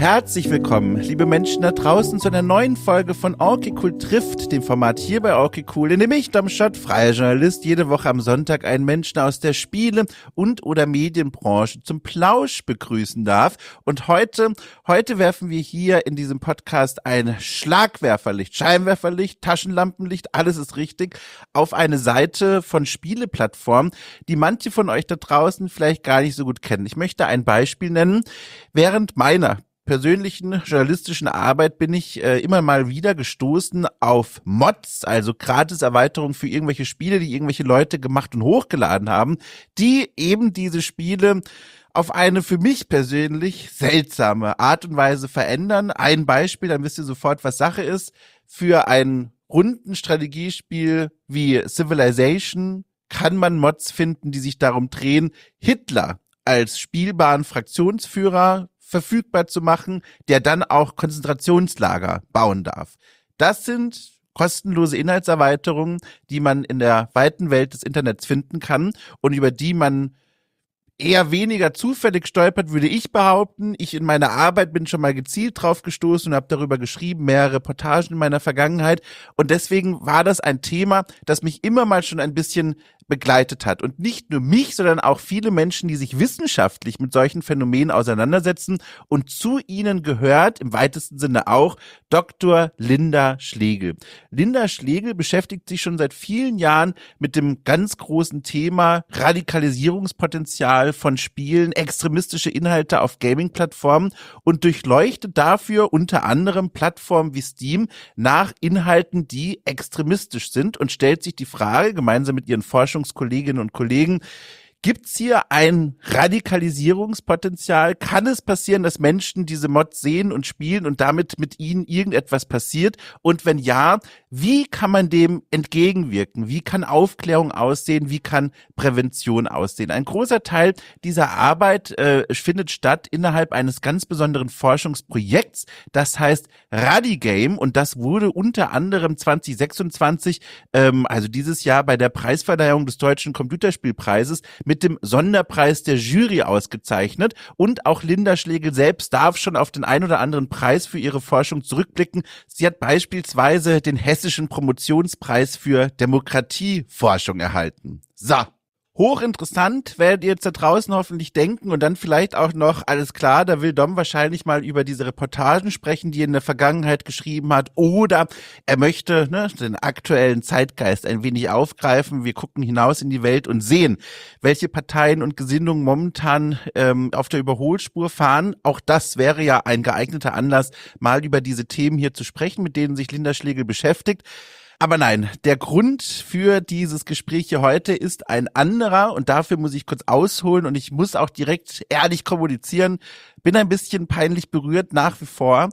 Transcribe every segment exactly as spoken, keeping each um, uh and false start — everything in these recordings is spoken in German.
Herzlich willkommen, liebe Menschen da draußen, zu einer neuen Folge von Okay Cool trifft, dem Format hier bei Okay Cool, in dem ich, Domschott, freier Journalist, jede Woche am Sonntag einen Menschen aus der Spiele- und oder Medienbranche zum Plausch begrüßen darf. Und heute, heute werfen wir hier in diesem Podcast ein Schlagwerferlicht, Scheinwerferlicht, Taschenlampenlicht, alles ist richtig, auf eine Seite von Spieleplattformen, die manche von euch da draußen vielleicht gar nicht so gut kennen. Ich möchte ein Beispiel nennen. Während meiner persönlichen journalistischen Arbeit bin ich äh, immer mal wieder gestoßen auf Mods, also Gratis-Erweiterungen für irgendwelche Spiele, die irgendwelche Leute gemacht und hochgeladen haben, die eben diese Spiele auf eine für mich persönlich seltsame Art und Weise verändern. Ein Beispiel, dann wisst ihr sofort, was Sache ist. Für ein Rundenstrategiespiel wie Civilization kann man Mods finden, die sich darum drehen, Hitler als spielbaren Fraktionsführer verfügbar zu machen, der dann auch Konzentrationslager bauen darf. Das sind kostenlose Inhaltserweiterungen, die man in der weiten Welt des Internets finden kann und über die man eher weniger zufällig stolpert, würde ich behaupten. Ich in meiner Arbeit bin schon mal gezielt drauf gestoßen und habe darüber geschrieben, mehrere Reportagen in meiner Vergangenheit. Und deswegen war das ein Thema, das mich immer mal schon ein bisschen begleitet hat. Und nicht nur mich, sondern auch viele Menschen, die sich wissenschaftlich mit solchen Phänomenen auseinandersetzen. Und zu ihnen gehört im weitesten Sinne auch Doktor Linda Schlegel. Linda Schlegel beschäftigt sich schon seit vielen Jahren mit dem ganz großen Thema Radikalisierungspotenzial von Spielen, extremistische Inhalte auf Gaming-Plattformen und durchleuchtet dafür unter anderem Plattformen wie Steam nach Inhalten, die extremistisch sind und stellt sich die Frage, gemeinsam mit ihren Forschungskolleginnen und Kollegen, gibt's hier ein Radikalisierungspotenzial? Kann es passieren, dass Menschen diese Mods sehen und spielen und damit mit ihnen irgendetwas passiert? Und wenn ja, wie kann man dem entgegenwirken? Wie kann Aufklärung aussehen? Wie kann Prävention aussehen? Ein großer Teil dieser Arbeit äh, findet statt innerhalb eines ganz besonderen Forschungsprojekts, das heißt Radigame, und das wurde unter anderem zwanzig sechsundzwanzig, ähm, also dieses Jahr bei der Preisverleihung des Deutschen Computerspielpreises mit dem Sonderpreis der Jury ausgezeichnet, und auch Linda Schlegel selbst darf schon auf den ein oder anderen Preis für ihre Forschung zurückblicken. Sie hat beispielsweise den Hessischen Promotionspreis für Demokratieforschung erhalten. So. Hochinteressant, werdet ihr jetzt da draußen hoffentlich denken und dann vielleicht auch noch, alles klar, da will Dom wahrscheinlich mal über diese Reportagen sprechen, die er in der Vergangenheit geschrieben hat, oder er möchte ne, den aktuellen Zeitgeist ein wenig aufgreifen. Wir gucken hinaus in die Welt und sehen, welche Parteien und Gesinnungen momentan ähm, auf der Überholspur fahren. Auch das wäre ja ein geeigneter Anlass, mal über diese Themen hier zu sprechen, mit denen sich Linda Schlegel beschäftigt. Aber nein, der Grund für dieses Gespräch hier heute ist ein anderer, und dafür muss ich kurz ausholen und ich muss auch direkt ehrlich kommunizieren. Bin ein bisschen peinlich berührt nach wie vor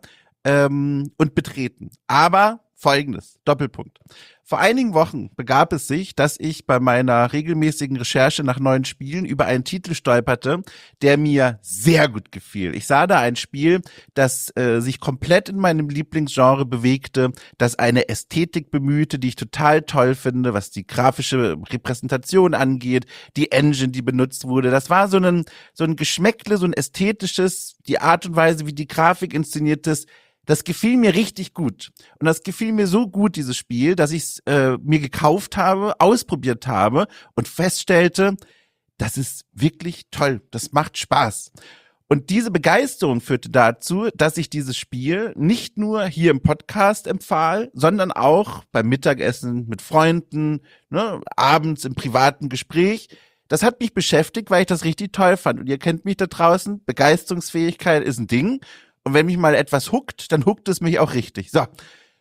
ähm, und betreten. Aber Folgendes, Doppelpunkt. Vor einigen Wochen begab es sich, dass ich bei meiner regelmäßigen Recherche nach neuen Spielen über einen Titel stolperte, der mir sehr gut gefiel. Ich sah da ein Spiel, das äh, sich komplett in meinem Lieblingsgenre bewegte, das eine Ästhetik bemühte, die ich total toll finde, was die grafische Repräsentation angeht, die Engine, die benutzt wurde. Das war so ein, so ein Geschmäckle, so ein ästhetisches, die Art und Weise, wie die Grafik inszeniert ist. Das gefiel mir richtig gut. Und das gefiel mir so gut, dieses Spiel, dass ich es äh, mir gekauft habe, ausprobiert habe und feststellte, das ist wirklich toll, das macht Spaß. Und diese Begeisterung führte dazu, dass ich dieses Spiel nicht nur hier im Podcast empfahl, sondern auch beim Mittagessen mit Freunden, ne, abends im privaten Gespräch. Das hat mich beschäftigt, weil ich das richtig toll fand. Und ihr kennt mich da draußen, Begeisterungsfähigkeit ist ein Ding. Und wenn mich mal etwas huckt, dann huckt es mich auch richtig. So,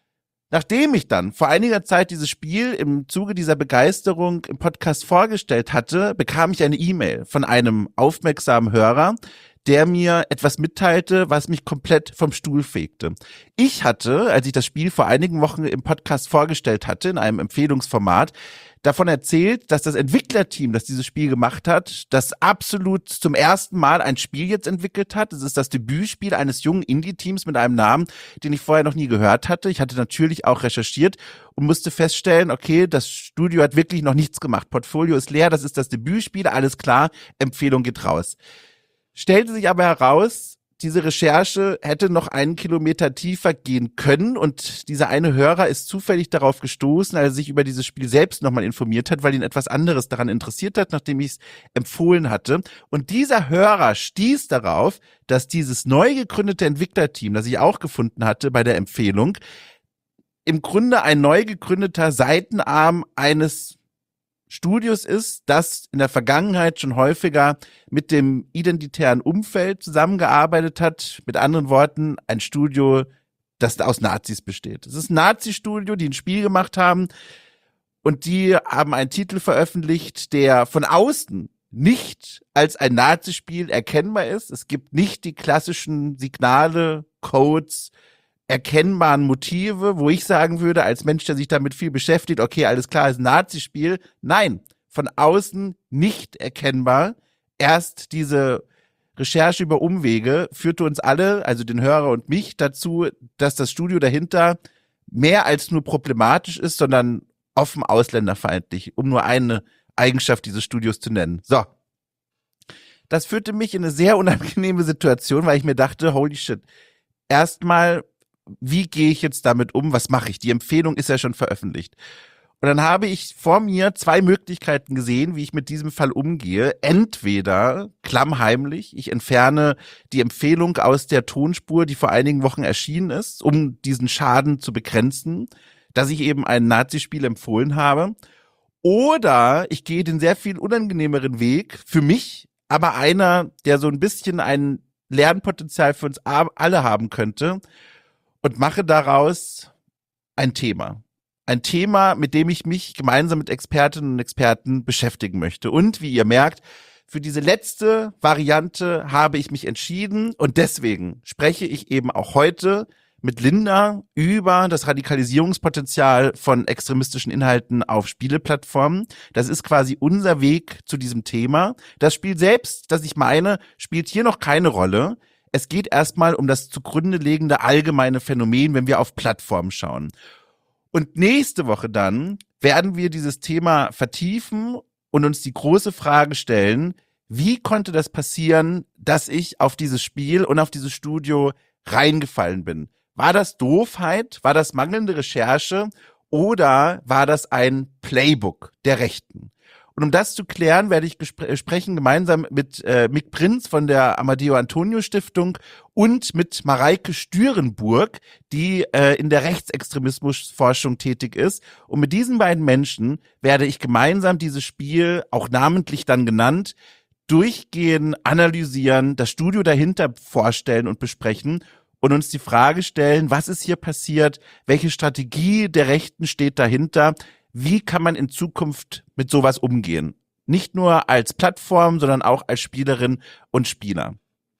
nachdem ich dann vor einiger Zeit dieses Spiel im Zuge dieser Begeisterung im Podcast vorgestellt hatte, bekam ich eine E-Mail von einem aufmerksamen Hörer, der mir etwas mitteilte, was mich komplett vom Stuhl fegte. Ich hatte, als ich das Spiel vor einigen Wochen im Podcast vorgestellt hatte, in einem Empfehlungsformat, davon erzählt, dass das Entwicklerteam, das dieses Spiel gemacht hat, das absolut zum ersten Mal ein Spiel jetzt entwickelt hat. Es ist das Debütspiel eines jungen Indie-Teams mit einem Namen, den ich vorher noch nie gehört hatte. Ich hatte natürlich auch recherchiert und musste feststellen, okay, das Studio hat wirklich noch nichts gemacht. Portfolio ist leer, das ist das Debütspiel, alles klar, Empfehlung geht raus. Stellte sich aber heraus, diese Recherche hätte noch einen Kilometer tiefer gehen können und dieser eine Hörer ist zufällig darauf gestoßen, als er sich über dieses Spiel selbst nochmal informiert hat, weil ihn etwas anderes daran interessiert hat, nachdem ich es empfohlen hatte. Und dieser Hörer stieß darauf, dass dieses neu gegründete Entwicklerteam, das ich auch gefunden hatte bei der Empfehlung, im Grunde ein neu gegründeter Seitenarm eines Studios ist, das in der Vergangenheit schon häufiger mit dem identitären Umfeld zusammengearbeitet hat. Mit anderen Worten, ein Studio, das aus Nazis besteht. Es ist ein Nazi-Studio, die ein Spiel gemacht haben und die haben einen Titel veröffentlicht, der von außen nicht als ein Nazi-Spiel erkennbar ist. Es gibt nicht die klassischen Signale, Codes, erkennbaren Motive, wo ich sagen würde, als Mensch, der sich damit viel beschäftigt, okay, alles klar, ist ein Nazi-Spiel. Nein, von außen nicht erkennbar. Erst diese Recherche über Umwege führte uns alle, also den Hörer und mich, dazu, dass das Studio dahinter mehr als nur problematisch ist, sondern offen ausländerfeindlich, um nur eine Eigenschaft dieses Studios zu nennen. So. Das führte mich in eine sehr unangenehme Situation, weil ich mir dachte, holy shit, erstmal, wie gehe ich jetzt damit um? Was mache ich? Die Empfehlung ist ja schon veröffentlicht. Und dann habe ich vor mir zwei Möglichkeiten gesehen, wie ich mit diesem Fall umgehe. Entweder klammheimlich, ich entferne die Empfehlung aus der Tonspur, die vor einigen Wochen erschienen ist, um diesen Schaden zu begrenzen, dass ich eben ein Nazispiel empfohlen habe. Oder ich gehe den sehr viel unangenehmeren Weg für mich, aber einer, der so ein bisschen ein Lernpotenzial für uns alle haben könnte, und mache daraus ein Thema. Ein Thema, mit dem ich mich gemeinsam mit Expertinnen und Experten beschäftigen möchte. Und wie ihr merkt, für diese letzte Variante habe ich mich entschieden und deswegen spreche ich eben auch heute mit Linda über das Radikalisierungspotenzial von extremistischen Inhalten auf Spieleplattformen. Das ist quasi unser Weg zu diesem Thema. Das Spiel selbst, das ich meine, spielt hier noch keine Rolle. Es geht erstmal um das zugrunde liegende allgemeine Phänomen, wenn wir auf Plattformen schauen. Und nächste Woche dann werden wir dieses Thema vertiefen und uns die große Frage stellen, wie konnte das passieren, dass ich auf dieses Spiel und auf dieses Studio reingefallen bin? War das Doofheit? War das mangelnde Recherche? Oder war das ein Playbook der Rechten? Und um das zu klären, werde ich gespr- sprechen gemeinsam mit äh, Mick Prinz von der Amadeo Antonio Stiftung und mit Mareike Stürenburg, die äh, in der Rechtsextremismusforschung tätig ist. Und mit diesen beiden Menschen werde ich gemeinsam dieses Spiel, auch namentlich dann genannt, durchgehen, analysieren, das Studio dahinter vorstellen und besprechen und uns die Frage stellen, was ist hier passiert, welche Strategie der Rechten steht dahinter, wie kann man in Zukunft mit sowas umgehen? Nicht nur als Plattform, sondern auch als Spielerin und Spieler.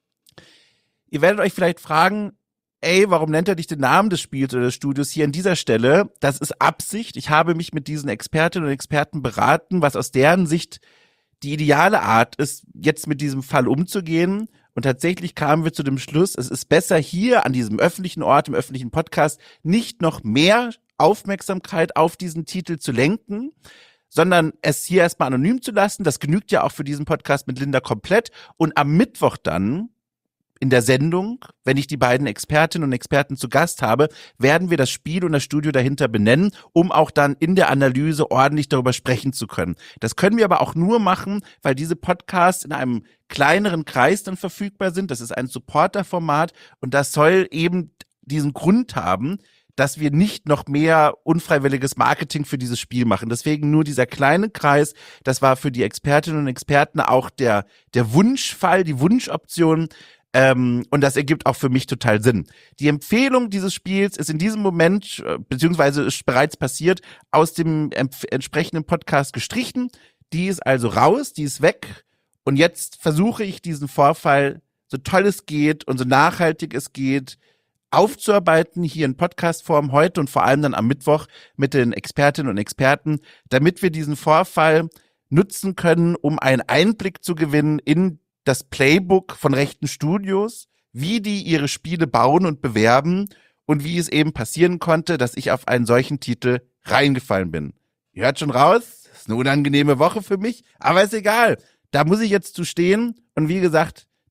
Ihr werdet euch vielleicht fragen, ey, warum nennt er nicht den Namen des Spiels oder des Studios hier an dieser Stelle? Das ist Absicht. Ich habe mich mit diesen Expertinnen und Experten beraten, was aus deren Sicht die ideale Art ist, jetzt mit diesem Fall umzugehen. Und tatsächlich kamen wir zu dem Schluss, es ist besser hier an diesem öffentlichen Ort, im öffentlichen Podcast, nicht noch mehr Aufmerksamkeit auf diesen Titel zu lenken, sondern es hier erstmal anonym zu lassen. Das genügt ja auch für diesen Podcast mit Linda komplett. Und am Mittwoch dann in der Sendung, wenn ich die beiden Expertinnen und Experten zu Gast habe, werden wir das Spiel und das Studio dahinter benennen, um auch dann in der Analyse ordentlich darüber sprechen zu können. Das können wir aber auch nur machen, weil diese Podcasts in einem kleineren Kreis dann verfügbar sind. Das ist ein Supporter-Format und das soll eben diesen Grund haben, dass wir nicht noch mehr unfreiwilliges Marketing für dieses Spiel machen. Deswegen nur dieser kleine Kreis, das war für die Expertinnen und Experten auch der, der Wunschfall, die Wunschoption, ähm, und das ergibt auch für mich total Sinn. Die Empfehlung dieses Spiels ist in diesem Moment, beziehungsweise ist bereits passiert, aus dem empf- entsprechenden Podcast gestrichen. Die ist also raus, die ist weg und jetzt versuche ich diesen Vorfall, so toll es geht und so nachhaltig es geht, aufzuarbeiten, hier in Podcast-Form heute und vor allem dann am Mittwoch mit den Expertinnen und Experten, damit wir diesen Vorfall nutzen können, um einen Einblick zu gewinnen in das Playbook von rechten Studios, wie die ihre Spiele bauen und bewerben und wie es eben passieren konnte, dass ich auf einen solchen Titel reingefallen bin. Ihr hört schon raus, ist eine unangenehme Woche für mich, aber ist egal. Da muss ich jetzt zu stehen und wie gesagt,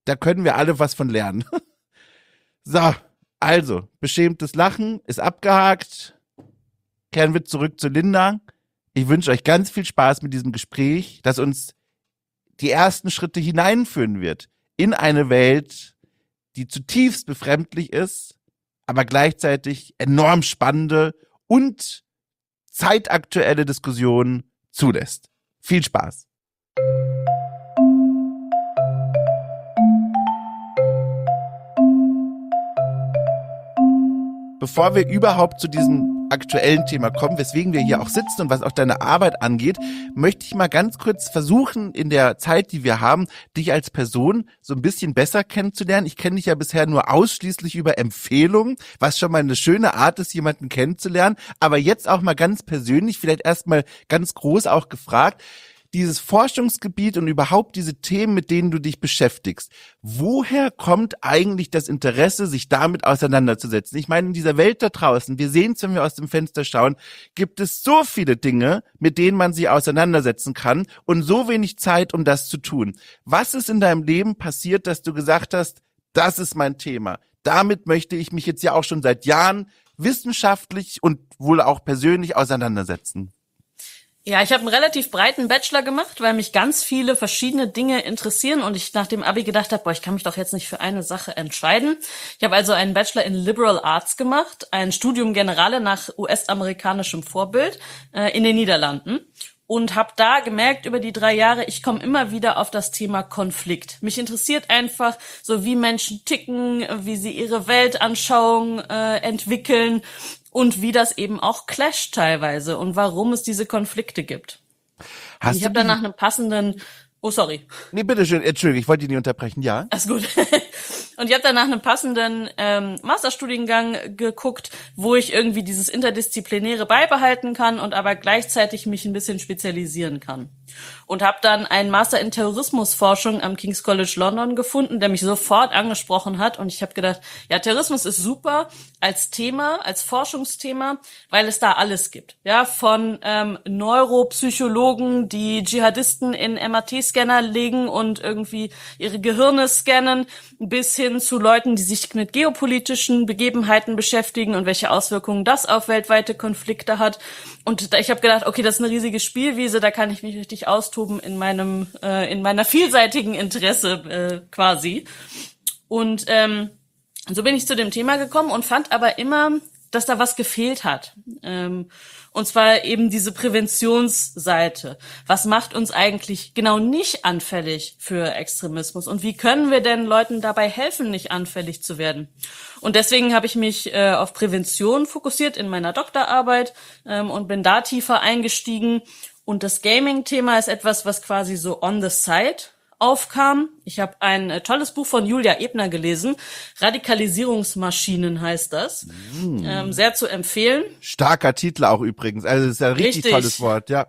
da können wir alle was von lernen. So, also, beschämtes Lachen ist abgehakt. Kehren wir zurück zu Linda. Ich wünsche euch ganz viel Spaß mit diesem Gespräch, das uns die ersten Schritte hineinführen wird in eine Welt, die zutiefst befremdlich ist, aber gleichzeitig enorm spannende und zeitaktuelle Diskussionen zulässt. Viel Spaß. Bevor wir überhaupt zu diesem aktuellen Thema kommen, weswegen wir hier auch sitzen und was auch deine Arbeit angeht, möchte ich mal ganz kurz versuchen, in der Zeit, die wir haben, dich als Person so ein bisschen besser kennenzulernen. Ich kenne dich ja bisher nur ausschließlich über Empfehlungen, was schon mal eine schöne Art ist, jemanden kennenzulernen. Aber jetzt auch mal ganz persönlich, vielleicht erstmal ganz groß auch gefragt, dieses Forschungsgebiet und überhaupt diese Themen, mit denen du dich beschäftigst. Woher kommt eigentlich das Interesse, sich damit auseinanderzusetzen? Ich meine, in dieser Welt da draußen, wir sehen es, wenn wir aus dem Fenster schauen, gibt es so viele Dinge, mit denen man sich auseinandersetzen kann und so wenig Zeit, um das zu tun. Was ist in deinem Leben passiert, dass du gesagt hast, das ist mein Thema? Damit möchte ich mich jetzt ja auch schon seit Jahren wissenschaftlich und wohl auch persönlich auseinandersetzen. Ja, ich habe einen relativ breiten Bachelor gemacht, weil mich ganz viele verschiedene Dinge interessieren und ich nach dem Abi gedacht habe, boah, ich kann mich doch jetzt nicht für eine Sache entscheiden. Ich habe also einen Bachelor in Liberal Arts gemacht, ein Studium Generale nach U S-amerikanischem Vorbild äh, in den Niederlanden und habe da gemerkt über die drei Jahre, ich komme immer wieder auf das Thema Konflikt. Mich interessiert einfach so, wie Menschen ticken, wie sie ihre Weltanschauung äh, entwickeln. Und wie das eben auch clasht teilweise und warum es diese Konflikte gibt. Hast ich habe dann nach einem passenden... Oh, sorry. Nee, bitteschön, Entschuldigung, ich wollte dich nicht unterbrechen, ja? Alles gut. Und ich habe dann nach einem passenden ähm, Masterstudiengang geguckt, wo ich irgendwie dieses Interdisziplinäre beibehalten kann und aber gleichzeitig mich ein bisschen spezialisieren kann. Und habe dann einen Master in Terrorismusforschung am King's College London gefunden, der mich sofort angesprochen hat. Und ich habe gedacht, ja, Terrorismus ist super als Thema, als Forschungsthema, weil es da alles gibt. Ja, von ähm, Neuropsychologen, die Dschihadisten in M R T-Scanner legen und irgendwie ihre Gehirne scannen, bis hin zu Leuten, die sich mit geopolitischen Begebenheiten beschäftigen und welche Auswirkungen das auf weltweite Konflikte hat. Und ich habe gedacht, okay, das ist eine riesige Spielwiese, da kann ich mich richtig austoben in meinem, äh, in meiner vielseitigen Interesse äh, quasi. Und ähm, so bin ich zu dem Thema gekommen und fand aber immer, dass da was gefehlt hat. Ähm, und zwar eben diese Präventionsseite. Was macht uns eigentlich genau nicht anfällig für Extremismus? Und wie können wir denn Leuten dabei helfen, nicht anfällig zu werden? Und deswegen habe ich mich äh, auf Prävention fokussiert in meiner Doktorarbeit ähm, und bin da tiefer eingestiegen. Und das Gaming-Thema ist etwas, was quasi so on the side aufkam. Ich habe ein äh, tolles Buch von Julia Ebner gelesen. Radikalisierungsmaschinen heißt das. Mm. Ähm, sehr zu empfehlen. Starker Titel auch übrigens. Also das ist ein richtig, richtig. tolles Wort, ja.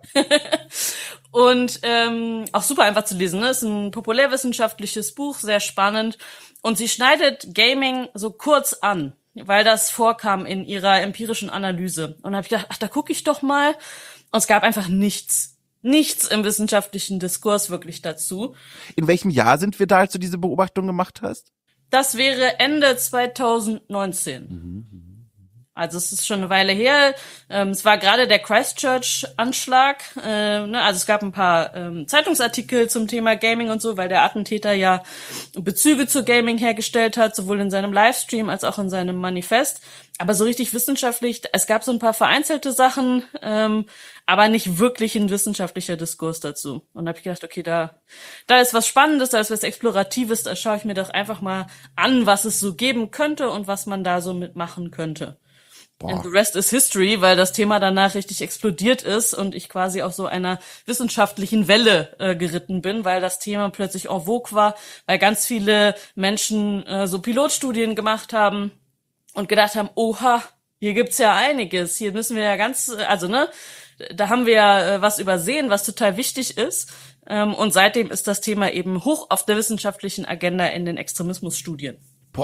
Und ähm, auch super einfach zu lesen. Ne? Ist ein populärwissenschaftliches Buch, sehr spannend. Und sie schneidet Gaming so kurz an, weil das vorkam in ihrer empirischen Analyse. Und da habe ich gedacht, ach, da gucke ich doch mal. Und es gab einfach nichts. Nichts im wissenschaftlichen Diskurs wirklich dazu. In welchem Jahr sind wir da, als du diese Beobachtung gemacht hast? Das wäre Ende zwanzig neunzehn. Mhm. Also es ist schon eine Weile her. Ähm, es war gerade der Christchurch-Anschlag. Äh, ne? Also es gab ein paar ähm, Zeitungsartikel zum Thema Gaming und so, weil der Attentäter ja Bezüge zu Gaming hergestellt hat, sowohl in seinem Livestream als auch in seinem Manifest. Aber so richtig wissenschaftlich, es gab so ein paar vereinzelte Sachen, ähm, aber nicht wirklich ein wissenschaftlicher Diskurs dazu. Und da habe ich gedacht, okay, da da ist was Spannendes, da ist was Exploratives, da schaue ich mir doch einfach mal an, was es so geben könnte und was man da so mitmachen könnte. And the rest is history, weil das Thema danach richtig explodiert ist und ich quasi auf so einer wissenschaftlichen Welle äh, geritten bin, weil das Thema plötzlich en vogue war, weil ganz viele Menschen äh, so Pilotstudien gemacht haben und gedacht haben, oha, hier gibt's ja einiges, hier müssen wir ja ganz, also ne, da haben wir ja äh, was übersehen, was total wichtig ist. Ähm, und seitdem ist das Thema eben hoch auf der wissenschaftlichen Agenda in den Extremismusstudien. Boah,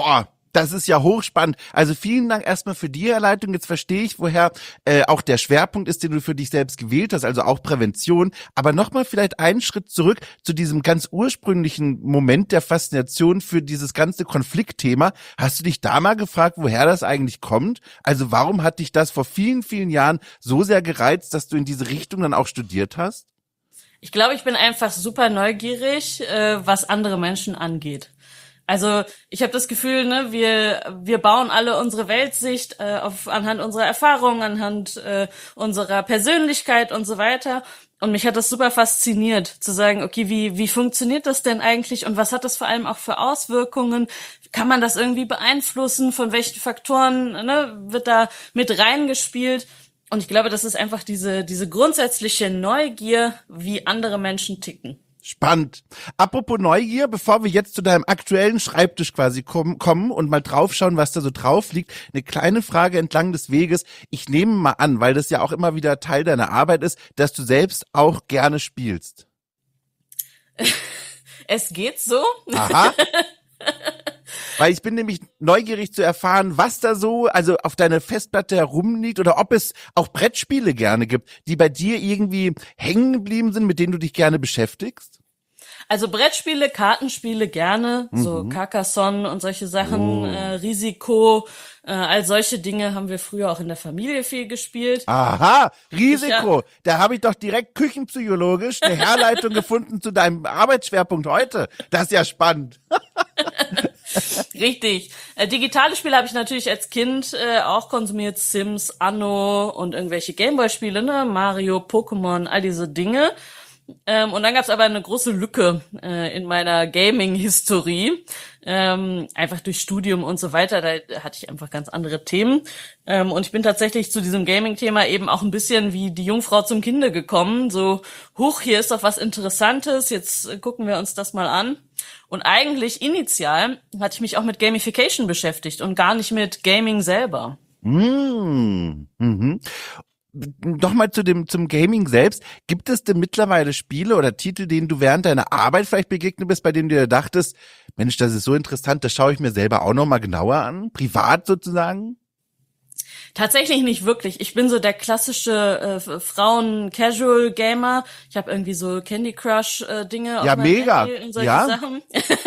Das ist ja hochspannend. Also vielen Dank erstmal für die Herleitung. Jetzt verstehe ich, woher äh, auch der Schwerpunkt ist, den du für dich selbst gewählt hast, also auch Prävention. Aber nochmal vielleicht einen Schritt zurück zu diesem ganz ursprünglichen Moment der Faszination für dieses ganze Konfliktthema. Hast du dich da mal gefragt, woher das eigentlich kommt? Also warum hat dich das vor vielen, vielen Jahren so sehr gereizt, dass du in diese Richtung dann auch studiert hast? Ich glaube, ich bin einfach super neugierig, äh, was andere Menschen angeht. Also ich habe das Gefühl, ne, wir wir bauen alle unsere Weltsicht äh, auf anhand unserer Erfahrungen, anhand äh, unserer Persönlichkeit und so weiter. Und mich hat das super fasziniert, zu sagen, okay, wie wie funktioniert das denn eigentlich und was hat das vor allem auch für Auswirkungen? Kann man das irgendwie beeinflussen? Von welchen Faktoren, ne, wird da mit reingespielt? Und ich glaube, das ist einfach diese diese grundsätzliche Neugier, wie andere Menschen ticken. Spannend. Apropos Neugier, bevor wir jetzt zu deinem aktuellen Schreibtisch quasi kommen, kommen und mal draufschauen, was da so drauf liegt, eine kleine Frage entlang des Weges. Ich nehme mal an, weil das ja auch immer wieder Teil deiner Arbeit ist, dass du selbst auch gerne spielst. Es geht so. Aha. Weil ich bin nämlich neugierig zu erfahren, was da so, also auf deiner Festplatte herumliegt oder ob es auch Brettspiele gerne gibt, die bei dir irgendwie hängen geblieben sind, mit denen du dich gerne beschäftigst. Also Brettspiele, Kartenspiele gerne, mhm. so Carcassonne und solche Sachen, oh. äh, Risiko, äh, all solche Dinge haben wir früher auch in der Familie viel gespielt. Aha, Risiko, ich, ja. Da habe ich doch direkt küchenpsychologisch eine Herleitung gefunden zu deinem Arbeitsschwerpunkt heute. Das ist ja spannend. Richtig. Äh, digitale Spiele habe ich natürlich als Kind äh, auch konsumiert, Sims, Anno und irgendwelche Gameboy-Spiele, ne, Mario, Pokémon, all diese Dinge. Ähm, und dann gab es aber eine große Lücke äh, in meiner Gaming-Historie, ähm, einfach durch Studium und so weiter, da hatte ich einfach ganz andere Themen. Ähm, und ich bin tatsächlich zu diesem Gaming-Thema eben auch ein bisschen wie die Jungfrau zum Kinde gekommen, so, huch, hier ist doch was Interessantes, jetzt äh, gucken wir uns das mal an. Und eigentlich initial hatte ich mich auch mit Gamification beschäftigt und gar nicht mit Gaming selber. Mmh. Mhm. Nochmal zu dem, zum Gaming selbst. Gibt es denn mittlerweile Spiele oder Titel, denen du während deiner Arbeit vielleicht begegnet bist, bei denen du dir dachtest, Mensch, das ist so interessant, das schaue ich mir selber auch nochmal genauer an? Privat sozusagen? Tatsächlich nicht wirklich. Ich bin so der klassische äh, Frauen-Casual-Gamer. Ich habe irgendwie so Candy Crush-Dinge. Ja, mega. Und solche ja. Sachen.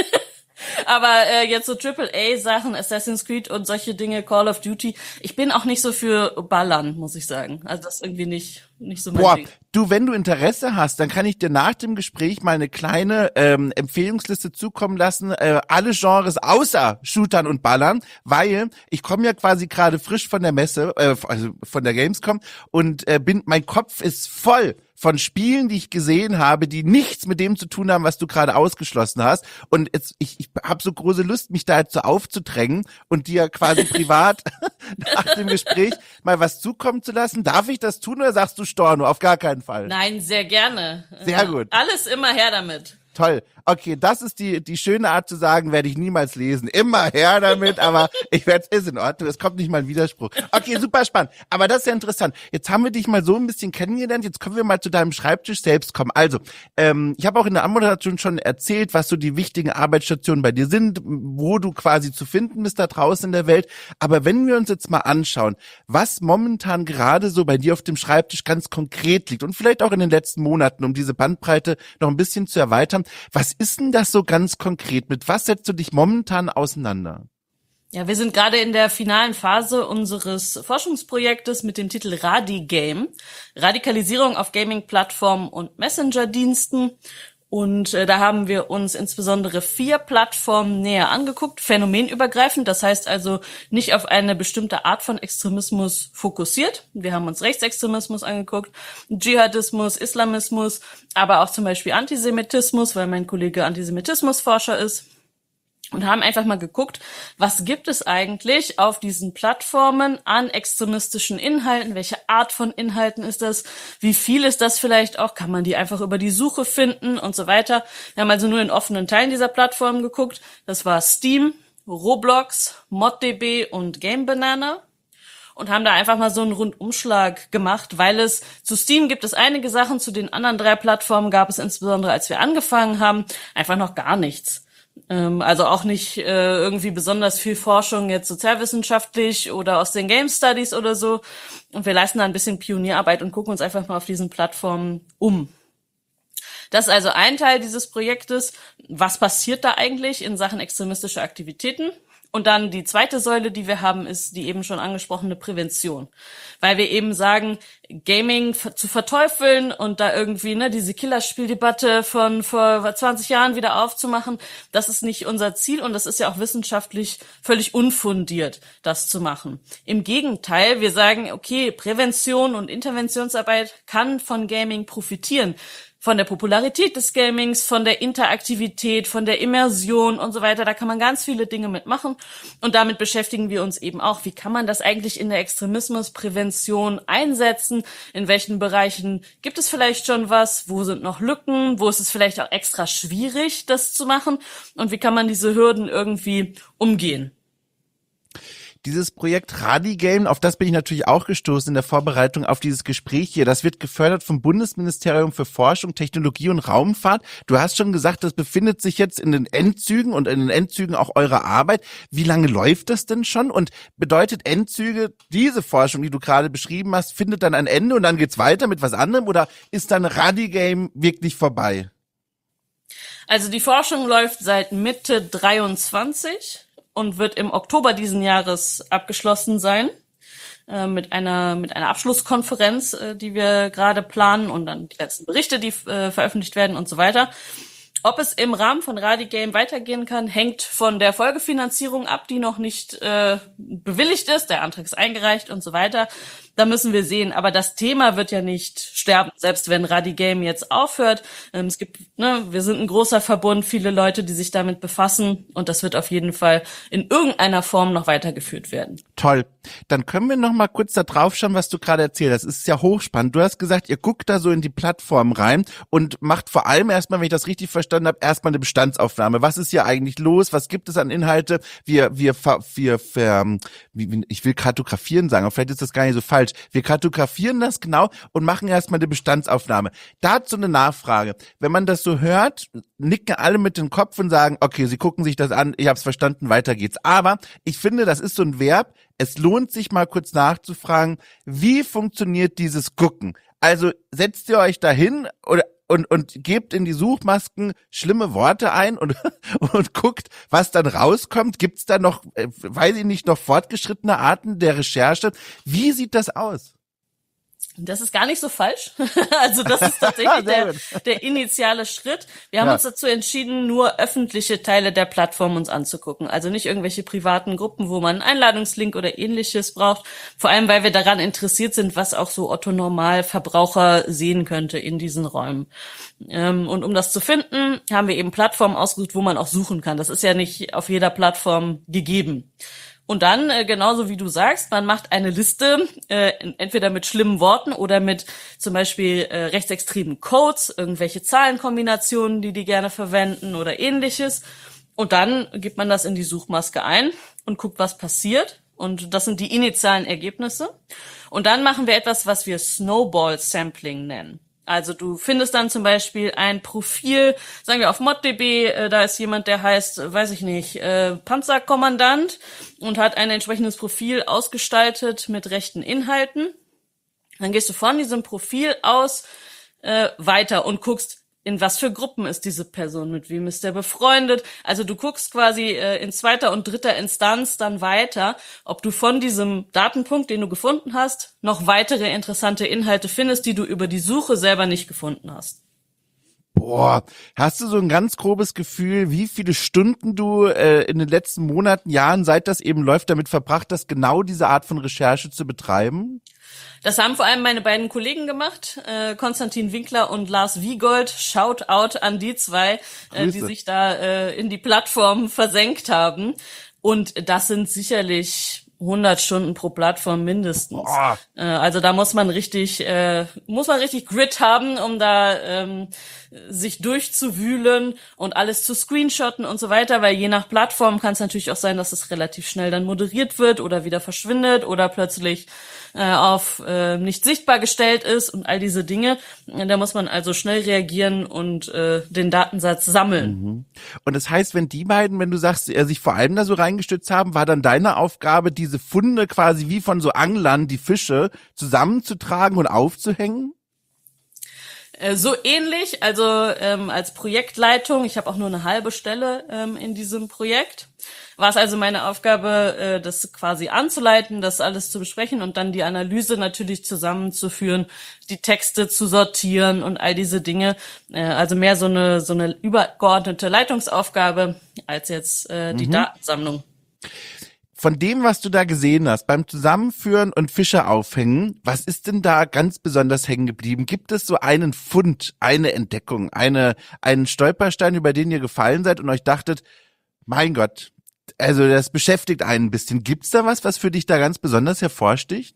Aber äh, jetzt so Triple A Sachen, Assassin's Creed und solche Dinge, Call of Duty. Ich bin auch nicht so für Ballern, muss ich sagen. Also das ist irgendwie nicht nicht so mein Boah, Ding. Du, wenn du Interesse hast, dann kann ich dir nach dem Gespräch mal eine kleine ähm, Empfehlungsliste zukommen lassen, äh, alle Genres außer Shootern und Ballern, weil ich komme ja quasi gerade frisch von der Messe, äh, also von der Gamescom und äh, bin, mein Kopf ist voll von Spielen, die ich gesehen habe, die nichts mit dem zu tun haben, was du gerade ausgeschlossen hast. Und jetzt, ich, ich habe so große Lust, mich da jetzt so aufzudrängen und dir quasi privat nach dem Gespräch mal was zukommen zu lassen. Darf ich das tun oder sagst du Storno? Auf gar keinen Fall. Nein, sehr gerne. Sehr gut. Alles immer her damit. Toll. Okay, das ist die die schöne Art zu sagen, werde ich niemals lesen. Immer her damit, aber ich werde es ist in Ordnung. Es kommt nicht mal ein Widerspruch. Okay, super spannend. Aber das ist ja interessant. Jetzt haben wir dich mal so ein bisschen kennengelernt. Jetzt können wir mal zu deinem Schreibtisch selbst kommen. Also, ähm, ich habe auch in der Anmoderation schon erzählt, was so die wichtigen Arbeitsstationen bei dir sind, wo du quasi zu finden bist da draußen in der Welt. Aber wenn wir uns jetzt mal anschauen, was momentan gerade so bei dir auf dem Schreibtisch ganz konkret liegt und vielleicht auch in den letzten Monaten, um diese Bandbreite noch ein bisschen zu erweitern, was ist denn das so ganz konkret? Mit was setzt du dich momentan auseinander? Ja, wir sind gerade in der finalen Phase unseres Forschungsprojektes mit dem Titel Radi-Game. Radikalisierung auf Gaming-Plattformen und Messenger-Diensten. Und äh, da haben wir uns insbesondere vier Plattformen näher angeguckt, phänomenübergreifend, das heißt also nicht auf eine bestimmte Art von Extremismus fokussiert. Wir haben uns Rechtsextremismus angeguckt, Dschihadismus, Islamismus, aber auch zum Beispiel Antisemitismus, weil mein Kollege Antisemitismusforscher ist. Und haben einfach mal geguckt, was gibt es eigentlich auf diesen Plattformen an extremistischen Inhalten, welche Art von Inhalten ist das, wie viel ist das vielleicht auch, kann man die einfach über die Suche finden und so weiter. Wir haben also nur in offenen Teilen dieser Plattformen geguckt, das war Steam, Roblox, ModDB und GameBanana. Und haben da einfach mal so einen Rundumschlag gemacht, weil es zu Steam gibt es einige Sachen, zu den anderen drei Plattformen gab es insbesondere, als wir angefangen haben, einfach noch gar nichts. Ähm, also auch nicht äh, irgendwie besonders viel Forschung jetzt sozialwissenschaftlich oder aus den Game Studies oder so. Und wir leisten da ein bisschen Pionierarbeit und gucken uns einfach mal auf diesen Plattformen um. Das ist also ein Teil dieses Projektes. Was passiert da eigentlich in Sachen extremistische Aktivitäten? Und dann die zweite Säule, die wir haben, ist die eben schon angesprochene Prävention. Weil wir eben sagen, Gaming zu verteufeln und da irgendwie ne diese Killerspieldebatte von vor zwanzig Jahren wieder aufzumachen, das ist nicht unser Ziel und das ist ja auch wissenschaftlich völlig unfundiert, das zu machen. Im Gegenteil, wir sagen, okay, Prävention und Interventionsarbeit kann von Gaming profitieren. Von der Popularität des Gamings, von der Interaktivität, von der Immersion und so weiter. Da kann man ganz viele Dinge mitmachen. Und damit beschäftigen wir uns eben auch, wie kann man das eigentlich in der Extremismusprävention einsetzen? In welchen Bereichen gibt es vielleicht schon was? Wo sind noch Lücken? Wo ist es vielleicht auch extra schwierig, das zu machen? Und wie kann man diese Hürden irgendwie umgehen? Dieses Projekt Radigame, auf das bin ich natürlich auch gestoßen in der Vorbereitung auf dieses Gespräch hier. Das wird gefördert vom Bundesministerium für Forschung, Technologie und Raumfahrt. Du hast schon gesagt, das befindet sich jetzt in den Endzügen und in den Endzügen auch eurer Arbeit. Wie lange läuft das denn schon? Und bedeutet Endzüge, diese Forschung, die du gerade beschrieben hast, findet dann ein Ende und dann geht's weiter mit was anderem? Oder ist dann Radigame wirklich vorbei? Also die Forschung läuft seit Mitte dreiundzwanzig. Und wird im Oktober diesen Jahres abgeschlossen sein, äh, mit einer mit einer Abschlusskonferenz, äh, die wir gerade planen und dann die letzten Berichte, die äh, veröffentlicht werden und so weiter. Ob es im Rahmen von Radigame weitergehen kann, hängt von der Folgefinanzierung ab, die noch nicht äh, bewilligt ist. Der Antrag ist eingereicht und so weiter. Da müssen wir sehen. Aber das Thema wird ja nicht sterben, selbst wenn Radigame jetzt aufhört. Ähm, es gibt, ne, wir sind ein großer Verbund, viele Leute, die sich damit befassen. Und das wird auf jeden Fall in irgendeiner Form noch weitergeführt werden. Toll. Dann können wir noch mal kurz da drauf schauen, was du gerade erzählt hast. Es ist ja hochspannend. Du hast gesagt, ihr guckt da so in die Plattform rein und macht vor allem erstmal, wenn ich das richtig verstanden habe, erstmal eine Bestandsaufnahme. Was ist hier eigentlich los? Was gibt es an Inhalte? Wir, wir, wir, wir wie, ich will kartografieren sagen, aber vielleicht ist das gar nicht so falsch. Wir kartografieren das genau und machen erstmal eine Bestandsaufnahme. Dazu eine Nachfrage. Wenn man das so hört, nicken alle mit dem Kopf und sagen, okay, sie gucken sich das an, ich habe es verstanden, weiter geht's. Aber ich finde, das ist so ein Verb, es lohnt sich mal kurz nachzufragen, wie funktioniert dieses Gucken? Also setzt ihr euch dahin oder und und gebt in die Suchmasken schlimme Worte ein und und guckt, was dann rauskommt. Gibt's da noch, äh, weiß ich nicht, noch fortgeschrittene Arten der Recherche? Wie sieht das aus? Das ist gar nicht so falsch. Also das ist tatsächlich der, der initiale Schritt. Wir haben ja. uns dazu entschieden, nur öffentliche Teile der Plattform uns anzugucken. Also nicht irgendwelche privaten Gruppen, wo man einen Einladungslink oder ähnliches braucht. Vor allem, weil wir daran interessiert sind, was auch so Otto-Normalverbraucher sehen könnte in diesen Räumen. Und um das zu finden, haben wir eben Plattformen ausgesucht, wo man auch suchen kann. Das ist ja nicht auf jeder Plattform gegeben. Und dann, äh, genauso wie du sagst, man macht eine Liste, äh, entweder mit schlimmen Worten oder mit zum Beispiel äh, rechtsextremen Codes, irgendwelche Zahlenkombinationen, die die gerne verwenden oder ähnliches. Und dann gibt man das in die Suchmaske ein und guckt, was passiert. Und das sind die initialen Ergebnisse. Und dann machen wir etwas, was wir Snowball Sampling nennen. Also du findest dann zum Beispiel ein Profil, sagen wir auf ModDB, äh, da ist jemand, der heißt, weiß ich nicht, äh, Panzerkommandant und hat ein entsprechendes Profil ausgestaltet mit rechten Inhalten. Dann gehst du von diesem Profil aus äh, weiter und guckst, in was für Gruppen ist diese Person, mit wem ist der befreundet. Also du guckst quasi äh, in zweiter und dritter Instanz dann weiter, ob du von diesem Datenpunkt, den du gefunden hast, noch weitere interessante Inhalte findest, die du über die Suche selber nicht gefunden hast. Boah, hast du so ein ganz grobes Gefühl, wie viele Stunden du äh, in den letzten Monaten, Jahren, seit das eben läuft, damit verbracht hast, genau diese Art von Recherche zu betreiben? Das haben vor allem meine beiden Kollegen gemacht, äh, Konstantin Winkler und Lars Wiegold. Shout out an die zwei, äh, die sich da äh, in die Plattform versenkt haben. Und das sind sicherlich hundert Stunden pro Plattform mindestens. Boah. Äh, also da muss man richtig, äh, muss man richtig Grit haben, um da ähm, sich durchzuwühlen und alles zu screenshotten und so weiter, weil je nach Plattform kann es natürlich auch sein, dass es relativ schnell dann moderiert wird oder wieder verschwindet oder plötzlich äh, auf äh, nicht sichtbar gestellt ist und all diese Dinge. Da muss man also schnell reagieren und äh, den Datensatz sammeln. Mhm. Und das heißt, wenn die beiden, wenn du sagst, äh, sich vor allem da so reingestützt haben, war dann deine Aufgabe, diese Funde quasi wie von so Anglern, die Fische, zusammenzutragen und aufzuhängen? Äh, so ähnlich, also ähm, als Projektleitung, ich habe auch nur eine halbe Stelle ähm, in diesem Projekt, war es also meine Aufgabe, äh, das quasi anzuleiten, das alles zu besprechen und dann die Analyse natürlich zusammenzuführen, die Texte zu sortieren und all diese Dinge. Äh, also mehr so eine so eine übergeordnete Leitungsaufgabe als jetzt äh, die mhm. Datensammlung. Von dem, was du da gesehen hast, beim Zusammenführen und Fische aufhängen, was ist denn da ganz besonders hängen geblieben? Gibt es so einen Fund, eine Entdeckung, eine einen Stolperstein, über den ihr gefallen seid und euch dachtet, mein Gott, also das beschäftigt einen ein bisschen. Gibt's da was, was für dich da ganz besonders hervorsticht?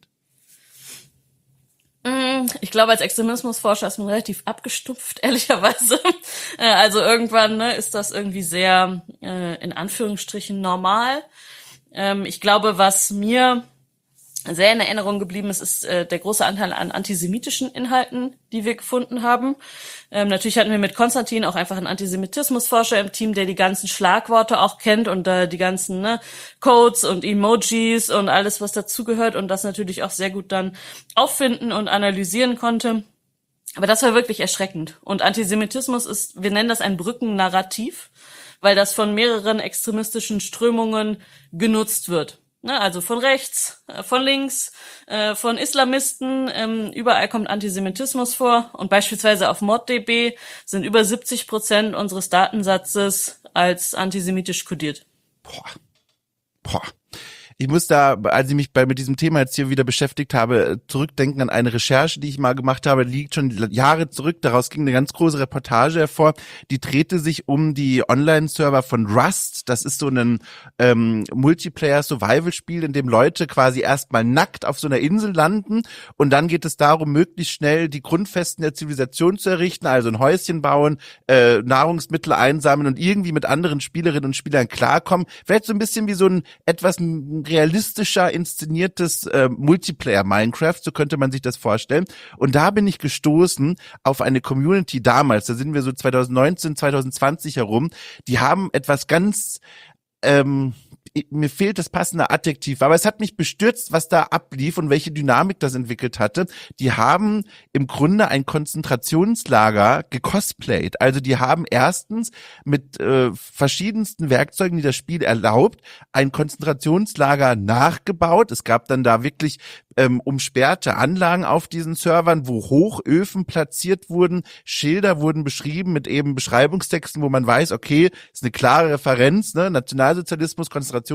Ich glaube, als Extremismusforscher ist man relativ abgestumpft, ehrlicherweise. Also irgendwann ne, ist das irgendwie sehr, äh, in Anführungsstrichen, normal. Ähm, ich glaube, was mir sehr in Erinnerung geblieben ist, ist äh, der große Anteil an antisemitischen Inhalten, die wir gefunden haben. Ähm, natürlich hatten wir mit Konstantin auch einfach einen Antisemitismusforscher im Team, der die ganzen Schlagworte auch kennt und äh, die ganzen ne, Codes und Emojis und alles, was dazugehört und das natürlich auch sehr gut dann auffinden und analysieren konnte. Aber das war wirklich erschreckend. Und Antisemitismus ist, wir nennen das ein Brückennarrativ, weil das von mehreren extremistischen Strömungen genutzt wird. Also von rechts, von links, von Islamisten, überall kommt Antisemitismus vor. Und beispielsweise auf ModDB sind über siebzig Prozent unseres Datensatzes als antisemitisch kodiert. Boah. Boah. Ich muss da, als ich mich bei mit diesem Thema jetzt hier wieder beschäftigt habe, zurückdenken an eine Recherche, die ich mal gemacht habe, liegt schon Jahre zurück. Daraus ging eine ganz große Reportage hervor. Die drehte sich um die Online-Server von Rust. Das ist so ein ähm, Multiplayer-Survival-Spiel, in dem Leute quasi erstmal nackt auf so einer Insel landen und dann geht es darum, möglichst schnell die Grundfesten der Zivilisation zu errichten, also ein Häuschen bauen, äh, Nahrungsmittel einsammeln und irgendwie mit anderen Spielerinnen und Spielern klarkommen. Vielleicht so ein bisschen wie so ein etwas realistischer inszeniertes äh, Multiplayer-Minecraft, so könnte man sich das vorstellen. Und da bin ich gestoßen auf eine Community damals, da sind wir so zwanzig neunzehn, zwanzig zwanzig herum, die haben etwas ganz, ähm, mir fehlt das passende Adjektiv, aber es hat mich bestürzt, was da ablief und welche Dynamik das entwickelt hatte. Die haben im Grunde ein Konzentrationslager gecosplayt. Also die haben erstens mit äh, verschiedensten Werkzeugen, die das Spiel erlaubt, ein Konzentrationslager nachgebaut. Es gab dann da wirklich ähm, umsperrte Anlagen auf diesen Servern, wo Hochöfen platziert wurden, Schilder wurden beschrieben mit eben Beschreibungstexten, wo man weiß, okay, ist eine klare Referenz, ne, Nationalsozialismus, Konzentrationslager.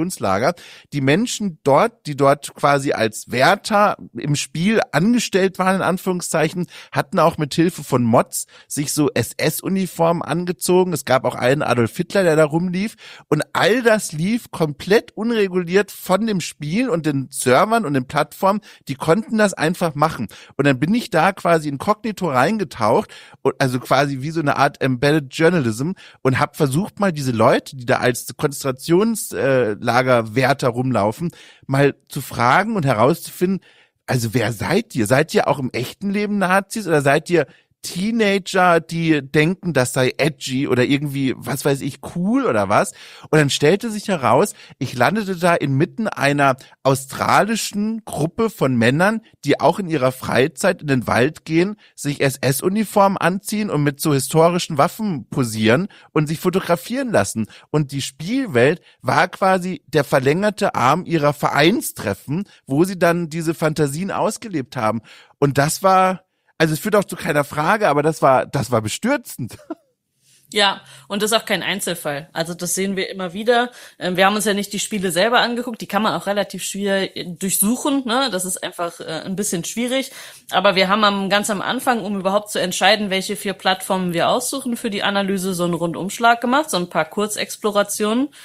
Die Menschen dort, die dort quasi als Wärter im Spiel angestellt waren, in Anführungszeichen, hatten auch mit Hilfe von Mods sich so S S-Uniformen angezogen. Es gab auch einen Adolf Hitler, der da rumlief. Und all das lief komplett unreguliert von dem Spiel und den Servern und den Plattformen. Die konnten das einfach machen. Und dann bin ich da quasi inkognito reingetaucht, also quasi wie so eine Art Embedded Journalism und habe versucht, mal diese Leute, die da als Konzentrationslagerwärter rumlaufen, mal zu fragen und herauszufinden, also wer seid ihr? Seid ihr auch im echten Leben Nazis oder seid ihr Teenager, die denken, das sei edgy oder irgendwie, was weiß ich, cool oder was? Und dann stellte sich heraus, ich landete da inmitten einer australischen Gruppe von Männern, die auch in ihrer Freizeit in den Wald gehen, sich S S-Uniformen anziehen und mit so historischen Waffen posieren und sich fotografieren lassen. Und die Spielwelt war quasi der verlängerte Arm ihrer Vereinstreffen, wo sie dann diese Fantasien ausgelebt haben. Und das war... Also es führt auch zu keiner Frage, aber das war, das war bestürzend. Ja, und das ist auch kein Einzelfall. Also das sehen wir immer wieder. Wir haben uns ja nicht die Spiele selber angeguckt, die kann man auch relativ schwer durchsuchen, ne? Das ist einfach ein bisschen schwierig. Aber wir haben am, ganz am Anfang, um überhaupt zu entscheiden, welche vier Plattformen wir aussuchen für die Analyse, so einen Rundumschlag gemacht, so ein paar Kurzexplorationen.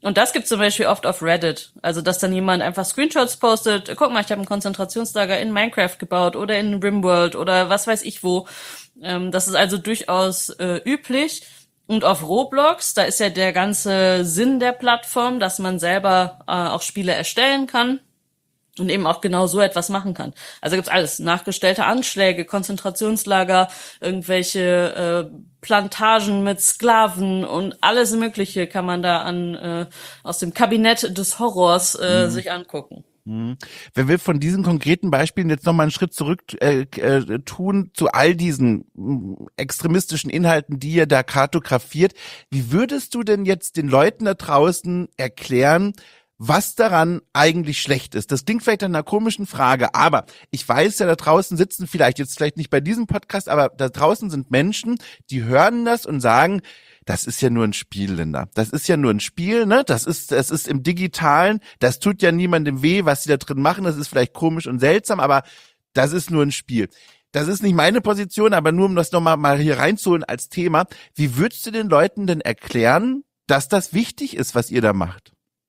Und das gibt's zum Beispiel oft auf Reddit. Also, dass dann jemand einfach Screenshots postet, guck mal, ich habe ein Konzentrationslager in Minecraft gebaut oder in Rimworld oder was weiß ich wo. Ähm, das ist also durchaus äh, üblich. Und auf Roblox, da ist ja der ganze Sinn der Plattform, dass man selber äh, auch Spiele erstellen kann. Und eben auch genau so etwas machen kann. Also gibt's alles. Nachgestellte Anschläge, Konzentrationslager, irgendwelche äh, Plantagen mit Sklaven und alles Mögliche kann man da an äh, aus dem Kabinett des Horrors äh, mhm. sich angucken. Mhm. Wenn wir von diesen konkreten Beispielen jetzt nochmal einen Schritt zurück äh, äh, tun zu all diesen äh, extremistischen Inhalten, die ihr da kartografiert, wie würdest du denn jetzt den Leuten da draußen erklären, was daran eigentlich schlecht ist? Das klingt vielleicht nach einer komischen Frage, aber ich weiß ja, da draußen sitzen vielleicht, jetzt vielleicht nicht bei diesem Podcast, aber da draußen sind Menschen, die hören das und sagen, das ist ja nur ein Spiel, Linda. Das ist ja nur ein Spiel, ne? Das ist, das ist im Digitalen, das tut ja niemandem weh, was sie da drin machen. Das ist vielleicht komisch und seltsam, aber das ist nur ein Spiel. Das ist nicht meine Position, aber nur um das nochmal mal hier reinzuholen als Thema. Wie würdest du den Leuten denn erklären, dass das wichtig ist, was ihr da macht?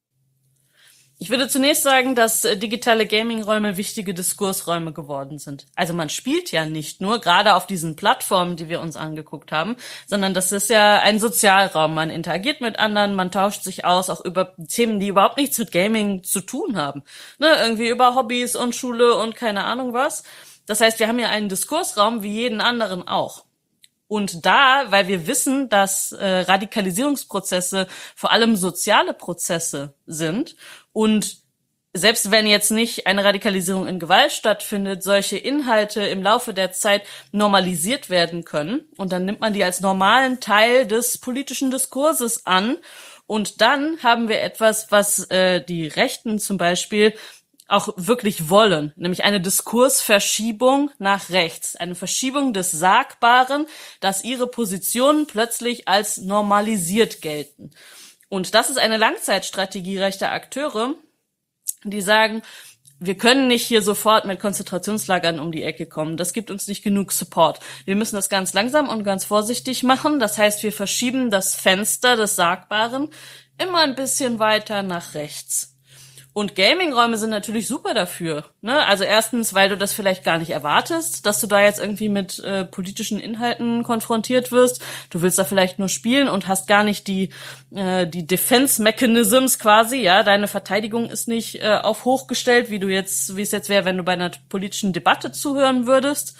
Ich würde zunächst sagen, dass äh, digitale Gaming-Räume wichtige Diskursräume geworden sind. Also man spielt ja nicht nur, gerade auf diesen Plattformen, die wir uns angeguckt haben, sondern das ist ja ein Sozialraum. Man interagiert mit anderen, man tauscht sich aus, auch über Themen, die überhaupt nichts mit Gaming zu tun haben. Ne, irgendwie über Hobbys und Schule und keine Ahnung was. Das heißt, wir haben ja einen Diskursraum wie jeden anderen auch. Und da, weil wir wissen, dass äh, Radikalisierungsprozesse vor allem soziale Prozesse sind und selbst wenn jetzt nicht eine Radikalisierung in Gewalt stattfindet, solche Inhalte im Laufe der Zeit normalisiert werden können und dann nimmt man die als normalen Teil des politischen Diskurses an und dann haben wir etwas, was äh, die Rechten zum Beispiel auch wirklich wollen, nämlich eine Diskursverschiebung nach rechts, eine Verschiebung des Sagbaren, dass ihre Positionen plötzlich als normalisiert gelten. Und das ist eine Langzeitstrategie rechter Akteure, die sagen, wir können nicht hier sofort mit Konzentrationslagern um die Ecke kommen. Das gibt uns nicht genug Support. Wir müssen das ganz langsam und ganz vorsichtig machen. Das heißt, wir verschieben das Fenster des Sagbaren immer ein bisschen weiter nach rechts. Und Gaming-Räume sind natürlich super dafür, ne? Also erstens, weil du das vielleicht gar nicht erwartest, dass du da jetzt irgendwie mit äh, politischen Inhalten konfrontiert wirst. Du willst da vielleicht nur spielen und hast gar nicht die äh, die Defense Mechanisms quasi, ja. Deine Verteidigung ist nicht äh, auf hoch gestellt, wie du jetzt, wie es jetzt wäre, wenn du bei einer politischen Debatte zuhören würdest.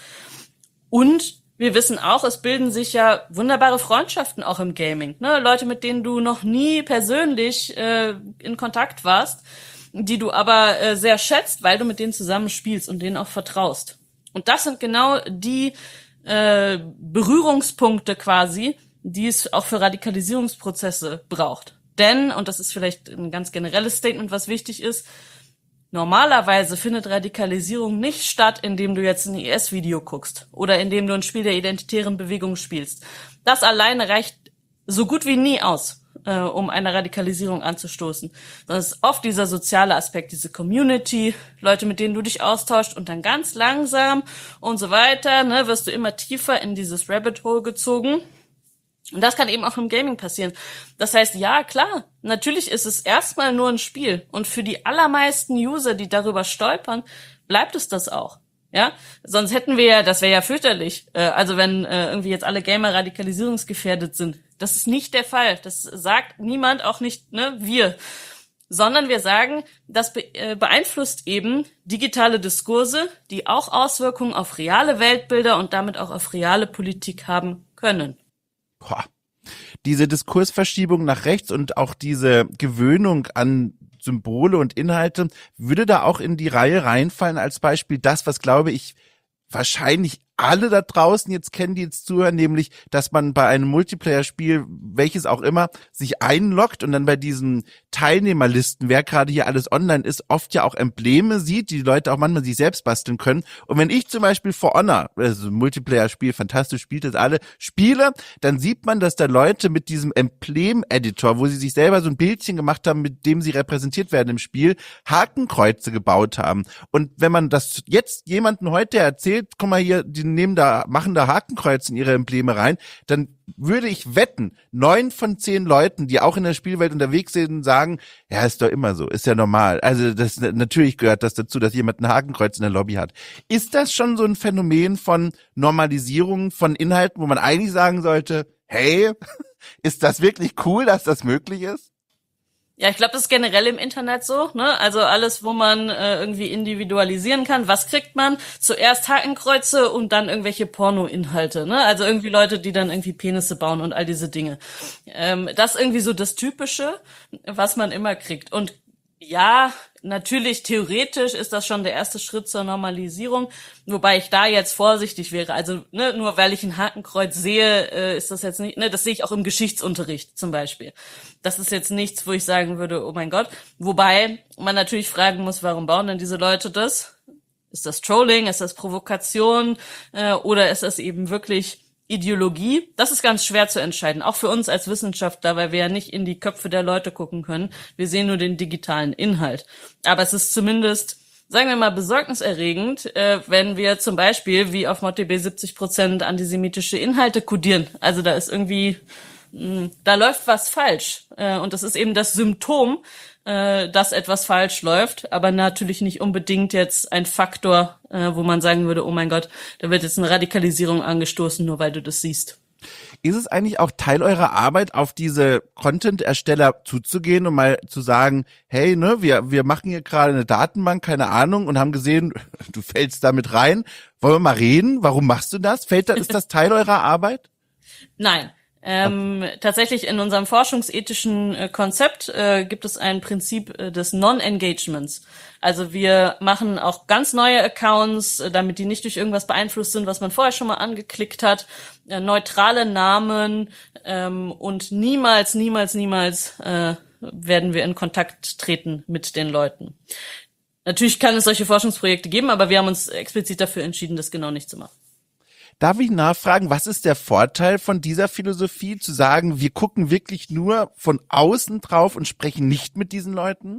Und wir wissen auch, es bilden sich ja wunderbare Freundschaften auch im Gaming, ne? Leute, mit denen du noch nie persönlich äh, in Kontakt warst, die du aber äh, sehr schätzt, weil du mit denen zusammen spielst und denen auch vertraust. Und das sind genau die äh, Berührungspunkte quasi, die es auch für Radikalisierungsprozesse braucht. Denn, und das ist vielleicht ein ganz generelles Statement, was wichtig ist, normalerweise findet Radikalisierung nicht statt, indem du jetzt ein I S-Video guckst oder indem du ein Spiel der identitären Bewegung spielst. Das alleine reicht so gut wie nie aus, äh, um eine Radikalisierung anzustoßen. Sondern es ist oft dieser soziale Aspekt, diese Community, Leute, mit denen du dich austauscht und dann ganz langsam und so weiter, ne, wirst du immer tiefer in dieses Rabbit Hole gezogen. Und das kann eben auch im Gaming passieren. Das heißt, ja, klar, natürlich ist es erstmal nur ein Spiel. Und für die allermeisten User, die darüber stolpern, bleibt es das auch. Ja, sonst hätten wir ja, das wäre ja fürchterlich. Äh, also wenn äh, irgendwie jetzt alle Gamer radikalisierungsgefährdet sind. Das ist nicht der Fall. Das sagt niemand, auch nicht, ne, wir. Sondern wir sagen, das be- äh, beeinflusst eben digitale Diskurse, die auch Auswirkungen auf reale Weltbilder und damit auch auf reale Politik haben können. Boah. Diese Diskursverschiebung nach rechts und auch diese Gewöhnung an Symbole und Inhalte würde da auch in die Reihe reinfallen als Beispiel das, was glaube ich wahrscheinlich alle da draußen jetzt kennen, die jetzt zuhören, nämlich, dass man bei einem Multiplayer-Spiel, welches auch immer, sich einloggt und dann bei diesen Teilnehmerlisten, wer gerade hier alles online ist, oft ja auch Embleme sieht, die die Leute auch manchmal sich selbst basteln können. Und wenn ich zum Beispiel For Honor, also ein Multiplayer-Spiel, fantastisch, spielt es alle, spiele, dann sieht man, dass da Leute mit diesem Emblem-Editor, wo sie sich selber so ein Bildchen gemacht haben, mit dem sie repräsentiert werden im Spiel, Hakenkreuze gebaut haben. Und wenn man das jetzt jemandem heute erzählt, guck mal hier, die nehmen da, machen da Hakenkreuze in ihre Embleme rein, dann würde ich wetten, neun von zehn Leuten, die auch in der Spielwelt unterwegs sind, sagen, ja, ist doch immer so, ist ja normal. Also das natürlich gehört das dazu, dass jemand ein Hakenkreuz in der Lobby hat. Ist das schon so ein Phänomen von Normalisierung von Inhalten, wo man eigentlich sagen sollte, hey, ist das wirklich cool, dass das möglich ist? Ja, ich glaube, das ist generell im Internet so, ne? Also alles, wo man äh, irgendwie individualisieren kann. Was kriegt man? Zuerst Hakenkreuze und dann irgendwelche Porno-Inhalte, ne? Also irgendwie Leute, die dann irgendwie Penisse bauen und all diese Dinge. Ähm, das ist irgendwie so das Typische, was man immer kriegt. Und ja, natürlich, theoretisch ist das schon der erste Schritt zur Normalisierung, wobei ich da jetzt vorsichtig wäre. Also ne, nur weil ich ein Hakenkreuz sehe, äh, ist das jetzt nicht, ne, das sehe ich auch im Geschichtsunterricht zum Beispiel. Das ist jetzt nichts, wo ich sagen würde, oh mein Gott. Wobei man natürlich fragen muss, warum bauen denn diese Leute das? Ist das Trolling, ist das Provokation äh, oder ist das eben wirklich Ideologie? Das ist ganz schwer zu entscheiden, auch für uns als Wissenschaftler, weil wir ja nicht in die Köpfe der Leute gucken können. Wir sehen nur den digitalen Inhalt. Aber es ist zumindest, sagen wir mal, besorgniserregend, äh, wenn wir zum Beispiel wie auf ModDB siebzig Prozent antisemitische Inhalte kodieren. Also da ist irgendwie, mh, da läuft was falsch. Äh, und das ist eben das Symptom, äh, dass etwas falsch läuft, aber natürlich nicht unbedingt jetzt ein Faktor, äh, wo man sagen würde, oh mein Gott, da wird jetzt eine Radikalisierung angestoßen, nur weil du das siehst. Ist es eigentlich auch Teil eurer Arbeit, auf diese Content-Ersteller zuzugehen und mal zu sagen, hey, ne, wir wir machen hier gerade eine Datenbank, keine Ahnung, und haben gesehen, du fällst damit rein. Wollen wir mal reden? Warum machst du das? Fällt das, ist das Teil eurer Arbeit? Nein. Ähm, tatsächlich in unserem forschungsethischen äh, Konzept äh, gibt es ein Prinzip äh, des Non-Engagements. Also wir machen auch ganz neue Accounts, äh, damit die nicht durch irgendwas beeinflusst sind, was man vorher schon mal angeklickt hat, äh, neutrale Namen ähm, und niemals, niemals, niemals äh, werden wir in Kontakt treten mit den Leuten. Natürlich kann es solche Forschungsprojekte geben, aber wir haben uns explizit dafür entschieden, das genau nicht zu machen. Darf ich nachfragen, was ist der Vorteil von dieser Philosophie, zu sagen, wir gucken wirklich nur von außen drauf und sprechen nicht mit diesen Leuten?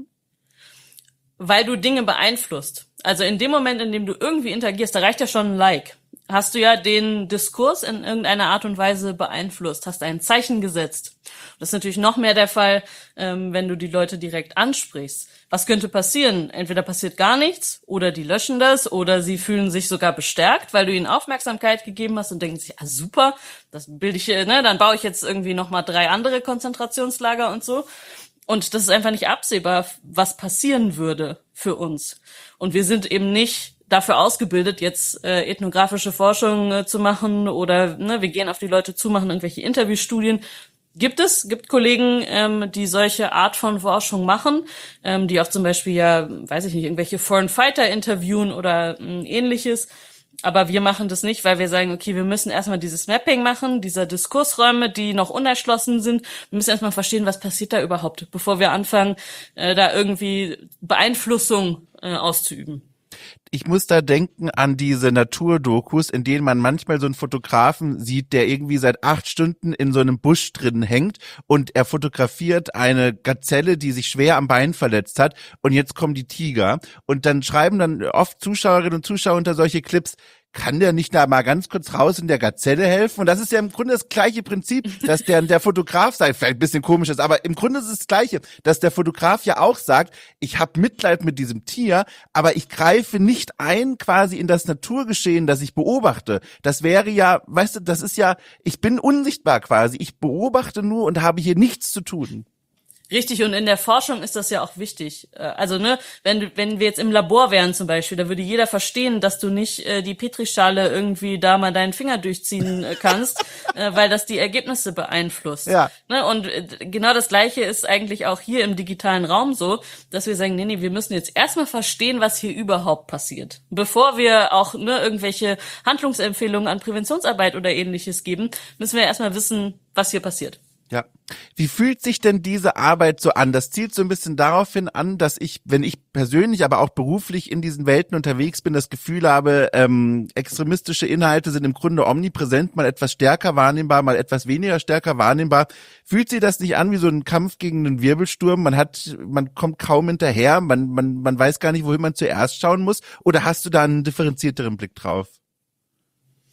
Weil du Dinge beeinflusst. Also in dem Moment, in dem du irgendwie interagierst, da reicht ja schon ein Like. Hast du ja den Diskurs in irgendeiner Art und Weise beeinflusst, hast ein Zeichen gesetzt. Das ist natürlich noch mehr der Fall, ähm, wenn du die Leute direkt ansprichst. Was könnte passieren? Entweder passiert gar nichts oder die löschen das oder sie fühlen sich sogar bestärkt, weil du ihnen Aufmerksamkeit gegeben hast und denken sich, ah super, das bilde ich, ne, dann baue ich jetzt irgendwie nochmal drei andere Konzentrationslager und so. Und das ist einfach nicht absehbar, was passieren würde für uns. Und wir sind eben nicht dafür ausgebildet, jetzt äh, ethnografische Forschung äh, zu machen oder ne, wir gehen auf die Leute zu, machen irgendwelche Interviewstudien. Gibt es, gibt Kollegen, ähm, die solche Art von Forschung machen, ähm, die auch zum Beispiel ja, weiß ich nicht, irgendwelche Foreign Fighter interviewen oder äh, ähnliches. Aber wir machen das nicht, weil wir sagen, okay, wir müssen erstmal dieses Mapping machen, dieser Diskursräume, die noch unerschlossen sind. Wir müssen erstmal verstehen, was passiert da überhaupt, bevor wir anfangen, äh, da irgendwie Beeinflussung äh, auszuüben. Ich muss da denken an diese Naturdokus, in denen man manchmal so einen Fotografen sieht, der irgendwie seit acht Stunden in so einem Busch drin hängt und er fotografiert eine Gazelle, die sich schwer am Bein verletzt hat und jetzt kommen die Tiger und dann schreiben dann oft Zuschauerinnen und Zuschauer unter solche Clips, kann der nicht da mal ganz kurz raus in der Gazelle helfen? Und das ist ja im Grunde das gleiche Prinzip, dass der, der Fotograf sagt, vielleicht ein bisschen komisch ist, aber im Grunde ist es das Gleiche, dass der Fotograf ja auch sagt, ich habe Mitleid mit diesem Tier, aber ich greife nicht ein quasi in das Naturgeschehen, das ich beobachte. Das wäre ja, weißt du, das ist ja, ich bin unsichtbar quasi, ich beobachte nur und habe hier nichts zu tun. Richtig, und in der Forschung ist das ja auch wichtig. Also, ne, wenn du, wenn wir jetzt im Labor wären zum Beispiel, da würde jeder verstehen, dass du nicht äh, die Petrischale irgendwie da mal deinen Finger durchziehen äh, kannst, äh, weil das die Ergebnisse beeinflusst. Ja. Ne, und äh, genau das Gleiche ist eigentlich auch hier im digitalen Raum so, dass wir sagen, nee, nee, wir müssen jetzt erstmal verstehen, was hier überhaupt passiert. Bevor wir auch ne, irgendwelche Handlungsempfehlungen an Präventionsarbeit oder ähnliches geben, müssen wir erstmal wissen, was hier passiert. Ja. Wie fühlt sich denn diese Arbeit so an? Das zielt so ein bisschen daraufhin an, dass ich, wenn ich persönlich, aber auch beruflich in diesen Welten unterwegs bin, das Gefühl habe, ähm, extremistische Inhalte sind im Grunde omnipräsent, mal etwas stärker wahrnehmbar, mal etwas weniger stärker wahrnehmbar. Fühlt sich das nicht an wie so ein Kampf gegen einen Wirbelsturm? Man hat, man kommt kaum hinterher, man, man, man weiß gar nicht, wohin man zuerst schauen muss. Oder hast du da einen differenzierteren Blick drauf?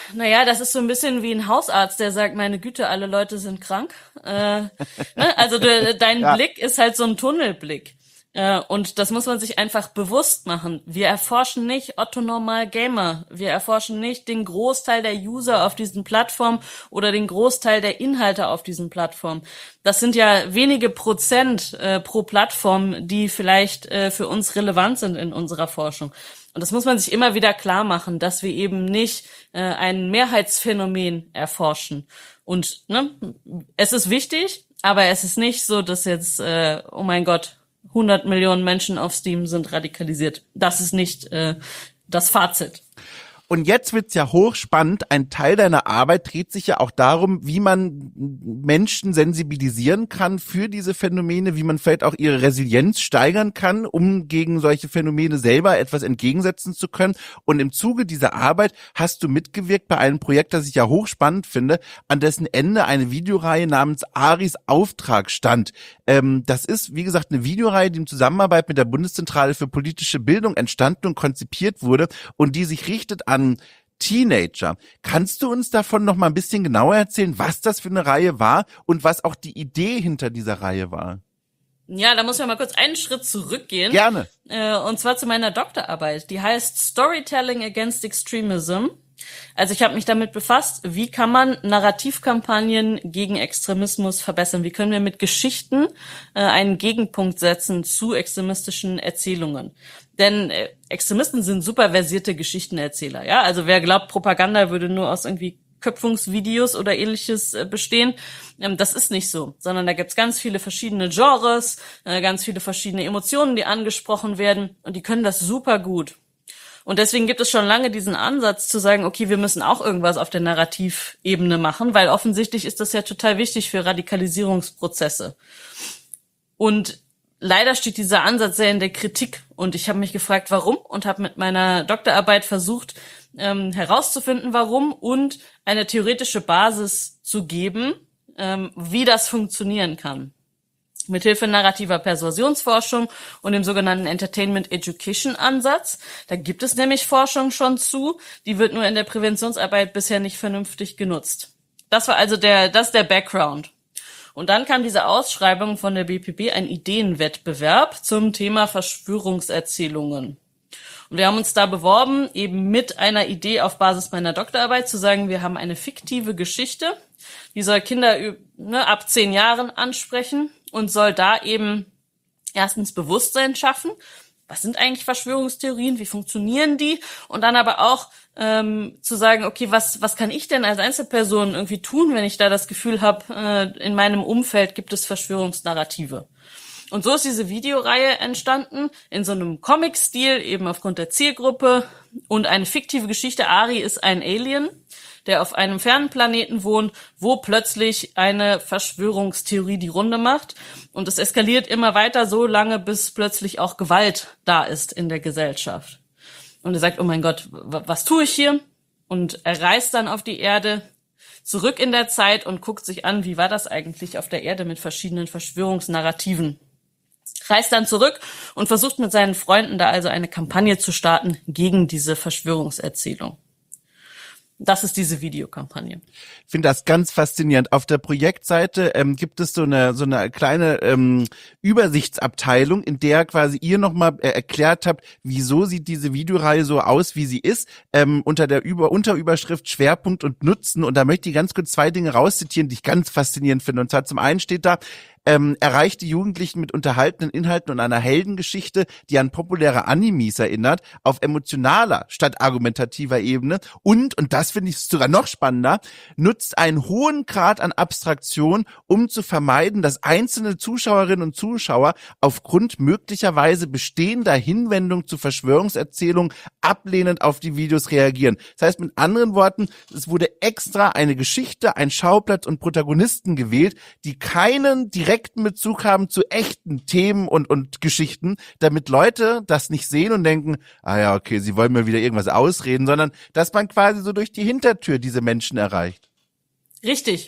Naja, das ist so ein bisschen wie ein Hausarzt, der sagt, meine Güte, alle Leute sind krank. Äh, ne? Also de, dein ja. Blick ist halt so ein Tunnelblick. Äh, und das muss man sich einfach bewusst machen. Wir erforschen nicht Otto-Normal-Gamer. Wir erforschen nicht den Großteil der User auf diesen Plattformen oder den Großteil der Inhalte auf diesen Plattformen. Das sind ja wenige Prozent äh, pro Plattform, die vielleicht äh, für uns relevant sind in unserer Forschung. Und das muss man sich immer wieder klar machen, dass wir eben nicht äh, ein Mehrheitsphänomen erforschen. Und ne, es ist wichtig, aber es ist nicht so, dass jetzt, äh, oh mein Gott, hundert Millionen Menschen auf Steam sind radikalisiert. Das ist nicht äh, das Fazit. Und jetzt wird's ja hochspannend. Ein Teil deiner Arbeit dreht sich ja auch darum, wie man Menschen sensibilisieren kann für diese Phänomene, wie man vielleicht auch ihre Resilienz steigern kann, um gegen solche Phänomene selber etwas entgegensetzen zu können. Und im Zuge dieser Arbeit hast du mitgewirkt bei einem Projekt, das ich ja hochspannend finde, an dessen Ende eine Videoreihe namens Aris Auftrag stand. Ähm, das ist, wie gesagt, eine Videoreihe, die in Zusammenarbeit mit der Bundeszentrale für politische Bildung entstanden und konzipiert wurde und die sich richtet an an Teenager. Kannst du uns davon noch mal ein bisschen genauer erzählen, was das für eine Reihe war und was auch die Idee hinter dieser Reihe war? Ja, da muss ich mal kurz einen Schritt zurückgehen. Gerne. Äh, und zwar zu meiner Doktorarbeit. Die heißt Storytelling Against Extremism. Also ich habe mich damit befasst, wie kann man Narrativkampagnen gegen Extremismus verbessern? Wie können wir mit Geschichten äh, einen Gegenpunkt setzen zu extremistischen Erzählungen? Denn äh, Extremisten sind super versierte Geschichtenerzähler, ja? Also wer glaubt, Propaganda würde nur aus irgendwie Köpfungsvideos oder ähnliches äh, bestehen, ähm, das ist nicht so, sondern da gibt's ganz viele verschiedene Genres, äh, ganz viele verschiedene Emotionen, die angesprochen werden und die können das super gut. Und deswegen gibt es schon lange diesen Ansatz zu sagen, okay, wir müssen auch irgendwas auf der Narrativebene machen, weil offensichtlich ist das ja total wichtig für Radikalisierungsprozesse. Und leider steht dieser Ansatz sehr in der Kritik und ich habe mich gefragt, warum und habe mit meiner Doktorarbeit versucht, ähm, herauszufinden, warum und eine theoretische Basis zu geben, ähm, wie das funktionieren kann. Mithilfe narrativer Persuasionsforschung und dem sogenannten Entertainment Education Ansatz. Da gibt es nämlich Forschung schon zu, die wird nur in der Präventionsarbeit bisher nicht vernünftig genutzt. Das war also der, das ist der Background. Und dann kam diese Ausschreibung von der B P B, ein Ideenwettbewerb zum Thema Verschwörungserzählungen. Und wir haben uns da beworben, eben mit einer Idee auf Basis meiner Doktorarbeit zu sagen, wir haben eine fiktive Geschichte, die soll Kinder ne, ab zehn Jahren ansprechen und soll da eben erstens Bewusstsein schaffen. Was sind eigentlich Verschwörungstheorien? Wie funktionieren die? Und dann aber auch ähm, zu sagen, okay, was was kann ich denn als Einzelperson irgendwie tun, wenn ich da das Gefühl habe, äh, in meinem Umfeld gibt es Verschwörungsnarrative. Und so ist diese Videoreihe entstanden, in so einem Comic-Stil, eben aufgrund der Zielgruppe und eine fiktive Geschichte. Ari ist ein Alien, der auf einem fernen Planeten wohnt, wo plötzlich eine Verschwörungstheorie die Runde macht. Und es eskaliert immer weiter so lange, bis plötzlich auch Gewalt da ist in der Gesellschaft. Und er sagt, oh mein Gott, was tue ich hier? Und er reist dann auf die Erde, zurück in der Zeit und guckt sich an, wie war das eigentlich auf der Erde mit verschiedenen Verschwörungsnarrativen. Reist dann zurück und versucht mit seinen Freunden da also eine Kampagne zu starten gegen diese Verschwörungserzählung. Das ist diese Videokampagne. Ich finde das ganz faszinierend. Auf der Projektseite ähm, gibt es so eine so eine kleine ähm, Übersichtsabteilung, in der quasi ihr nochmal äh, erklärt habt, wieso sieht diese Videoreihe so aus, wie sie ist, ähm, unter der Über Unterüberschrift Schwerpunkt und Nutzen. Und da möchte ich ganz kurz zwei Dinge rauszitieren, die ich ganz faszinierend finde. Und zwar zum einen steht da, Ähm, erreicht die Jugendlichen mit unterhaltenden Inhalten und einer Heldengeschichte, die an populäre Animes erinnert, auf emotionaler statt argumentativer Ebene und, und das finde ich sogar noch spannender, nutzt einen hohen Grad an Abstraktion, um zu vermeiden, dass einzelne Zuschauerinnen und Zuschauer aufgrund möglicherweise bestehender Hinwendung zu Verschwörungserzählungen ablehnend auf die Videos reagieren. Das heißt mit anderen Worten, es wurde extra eine Geschichte, ein Schauplatz und Protagonisten gewählt, die keinen direkten Bezug haben zu echten Themen und und Geschichten, damit Leute das nicht sehen und denken, ah ja, okay, sie wollen mir wieder irgendwas ausreden, sondern dass man quasi so durch die Hintertür diese Menschen erreicht. Richtig.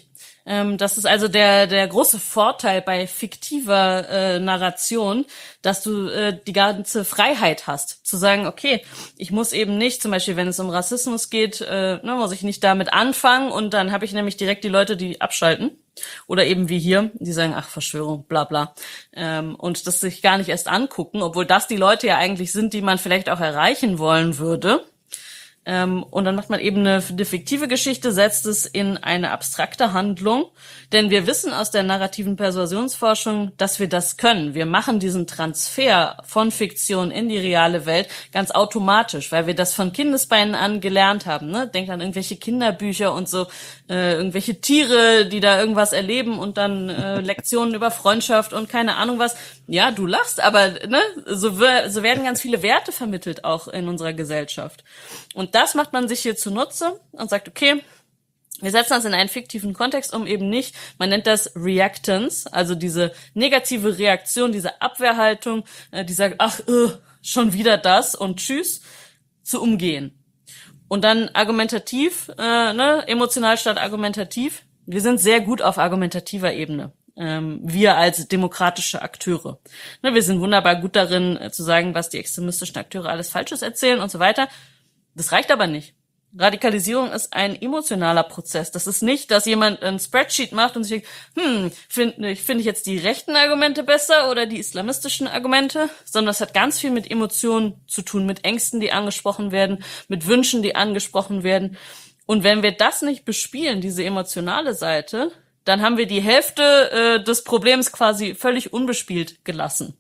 Ähm, das ist also der der große Vorteil bei fiktiver äh, Narration, dass du äh, die ganze Freiheit hast, zu sagen, okay, ich muss eben nicht, zum Beispiel wenn es um Rassismus geht, äh, ne, muss ich nicht damit anfangen und dann habe ich nämlich direkt die Leute, die abschalten. Oder eben wie hier, die sagen, ach, Verschwörung, bla bla. Ähm, und das sich gar nicht erst angucken, obwohl das die Leute ja eigentlich sind, die man vielleicht auch erreichen wollen würde. Ähm, und dann macht man eben eine, eine fiktive Geschichte, setzt es in eine abstrakte Handlung. Denn wir wissen aus der narrativen Persuasionsforschung, dass wir das können. Wir machen diesen Transfer von Fiktion in die reale Welt ganz automatisch, weil wir das von Kindesbeinen an gelernt haben. Ne? Denkt an irgendwelche Kinderbücher und so, äh, irgendwelche Tiere, die da irgendwas erleben und dann äh, Lektionen über Freundschaft und keine Ahnung was. Ja, du lachst, aber ne, so, wir, so werden ganz viele Werte vermittelt auch in unserer Gesellschaft. Und das macht man sich hier zunutze und sagt, okay, wir setzen das in einen fiktiven Kontext, um eben nicht, man nennt das Reactance, also diese negative Reaktion, diese Abwehrhaltung, äh, die sagt, ach, äh, schon wieder das und tschüss, zu umgehen. Und dann argumentativ, äh, ne, emotional statt argumentativ. Wir sind sehr gut auf argumentativer Ebene. Ähm, wir als demokratische Akteure. Ne, wir sind wunderbar gut darin, äh, zu sagen, was die extremistischen Akteure alles Falsches erzählen und so weiter. Das reicht aber nicht. Radikalisierung ist ein emotionaler Prozess. Das ist nicht, dass jemand ein Spreadsheet macht und sich denkt, hm, finde ich, finde ich jetzt die rechten Argumente besser oder die islamistischen Argumente, sondern das hat ganz viel mit Emotionen zu tun, mit Ängsten, die angesprochen werden, mit Wünschen, die angesprochen werden. Und wenn wir das nicht bespielen, diese emotionale Seite, dann haben wir die Hälfte äh, des Problems quasi völlig unbespielt gelassen.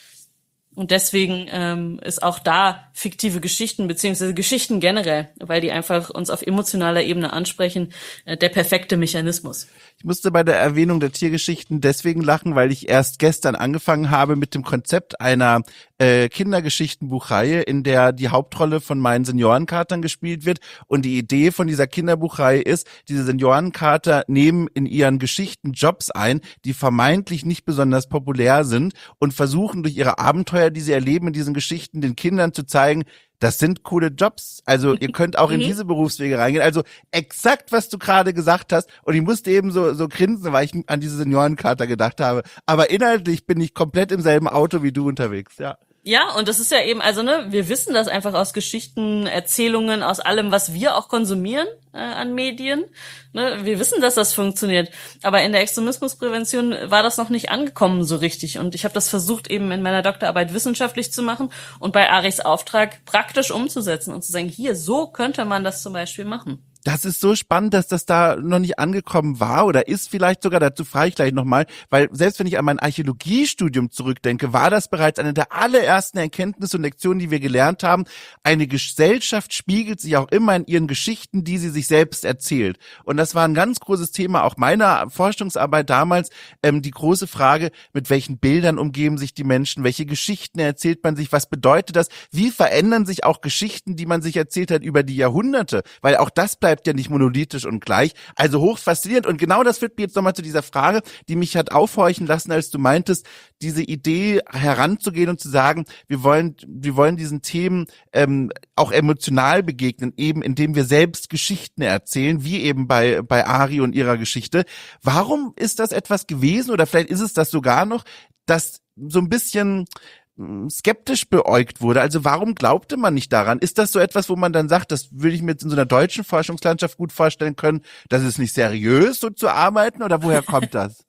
Und deswegen ähm, ist auch da fiktive Geschichten, beziehungsweise Geschichten generell, weil die einfach uns auf emotionaler Ebene ansprechen, äh, der perfekte Mechanismus. Ich musste bei der Erwähnung der Tiergeschichten deswegen lachen, weil ich erst gestern angefangen habe mit dem Konzept einer äh, Kindergeschichtenbuchreihe, in der die Hauptrolle von meinen Seniorenkatern gespielt wird. Und die Idee von dieser Kinderbuchreihe ist, diese Seniorenkater nehmen in ihren Geschichten Jobs ein, die vermeintlich nicht besonders populär sind und versuchen durch ihre Abenteuer, die sie erleben in diesen Geschichten, den Kindern zu zeigen, das sind coole Jobs. Also ihr könnt auch in diese Berufswege reingehen. Also exakt, was du gerade gesagt hast. Und ich musste eben so, so grinsen, weil ich an diese Seniorenkater gedacht habe. Aber inhaltlich bin ich komplett im selben Auto wie du unterwegs, ja. Ja, und das ist ja eben, also ne, wir wissen das einfach aus Geschichten, Erzählungen, aus allem, was wir auch konsumieren äh, an Medien. Ne, wir wissen, dass das funktioniert. Aber in der Extremismusprävention war das noch nicht angekommen so richtig. Und ich habe das versucht, eben in meiner Doktorarbeit wissenschaftlich zu machen und bei Arichs Auftrag praktisch umzusetzen und zu sagen, hier, so könnte man das zum Beispiel machen. Das ist so spannend, dass das da noch nicht angekommen war oder ist vielleicht sogar, dazu frage ich gleich nochmal, weil selbst wenn ich an mein Archäologiestudium zurückdenke, war das bereits eine der allerersten Erkenntnisse und Lektionen, die wir gelernt haben. Eine Gesellschaft spiegelt sich auch immer in ihren Geschichten, die sie sich selbst erzählt. Und das war ein ganz großes Thema auch meiner Forschungsarbeit damals, ähm, die große Frage, mit welchen Bildern umgeben sich die Menschen, welche Geschichten erzählt man sich, was bedeutet das, wie verändern sich auch Geschichten, die man sich erzählt hat über die Jahrhunderte, weil auch das bleibt ja nicht monolithisch und gleich, also hoch faszinierend. Und genau das führt mir jetzt nochmal zu dieser Frage, die mich hat aufhorchen lassen, als du meintest, diese Idee heranzugehen und zu sagen, wir wollen, wir wollen diesen Themen ähm, auch emotional begegnen, eben indem wir selbst Geschichten erzählen, wie eben bei bei Ari und ihrer Geschichte. Warum ist das etwas gewesen oder vielleicht ist es das sogar noch, dass so ein bisschen skeptisch beäugt wurde? Also warum glaubte man nicht daran? Ist das so etwas, wo man dann sagt, das würde ich mir jetzt in so einer deutschen Forschungslandschaft gut vorstellen können, das ist nicht seriös, so zu arbeiten, oder woher kommt das?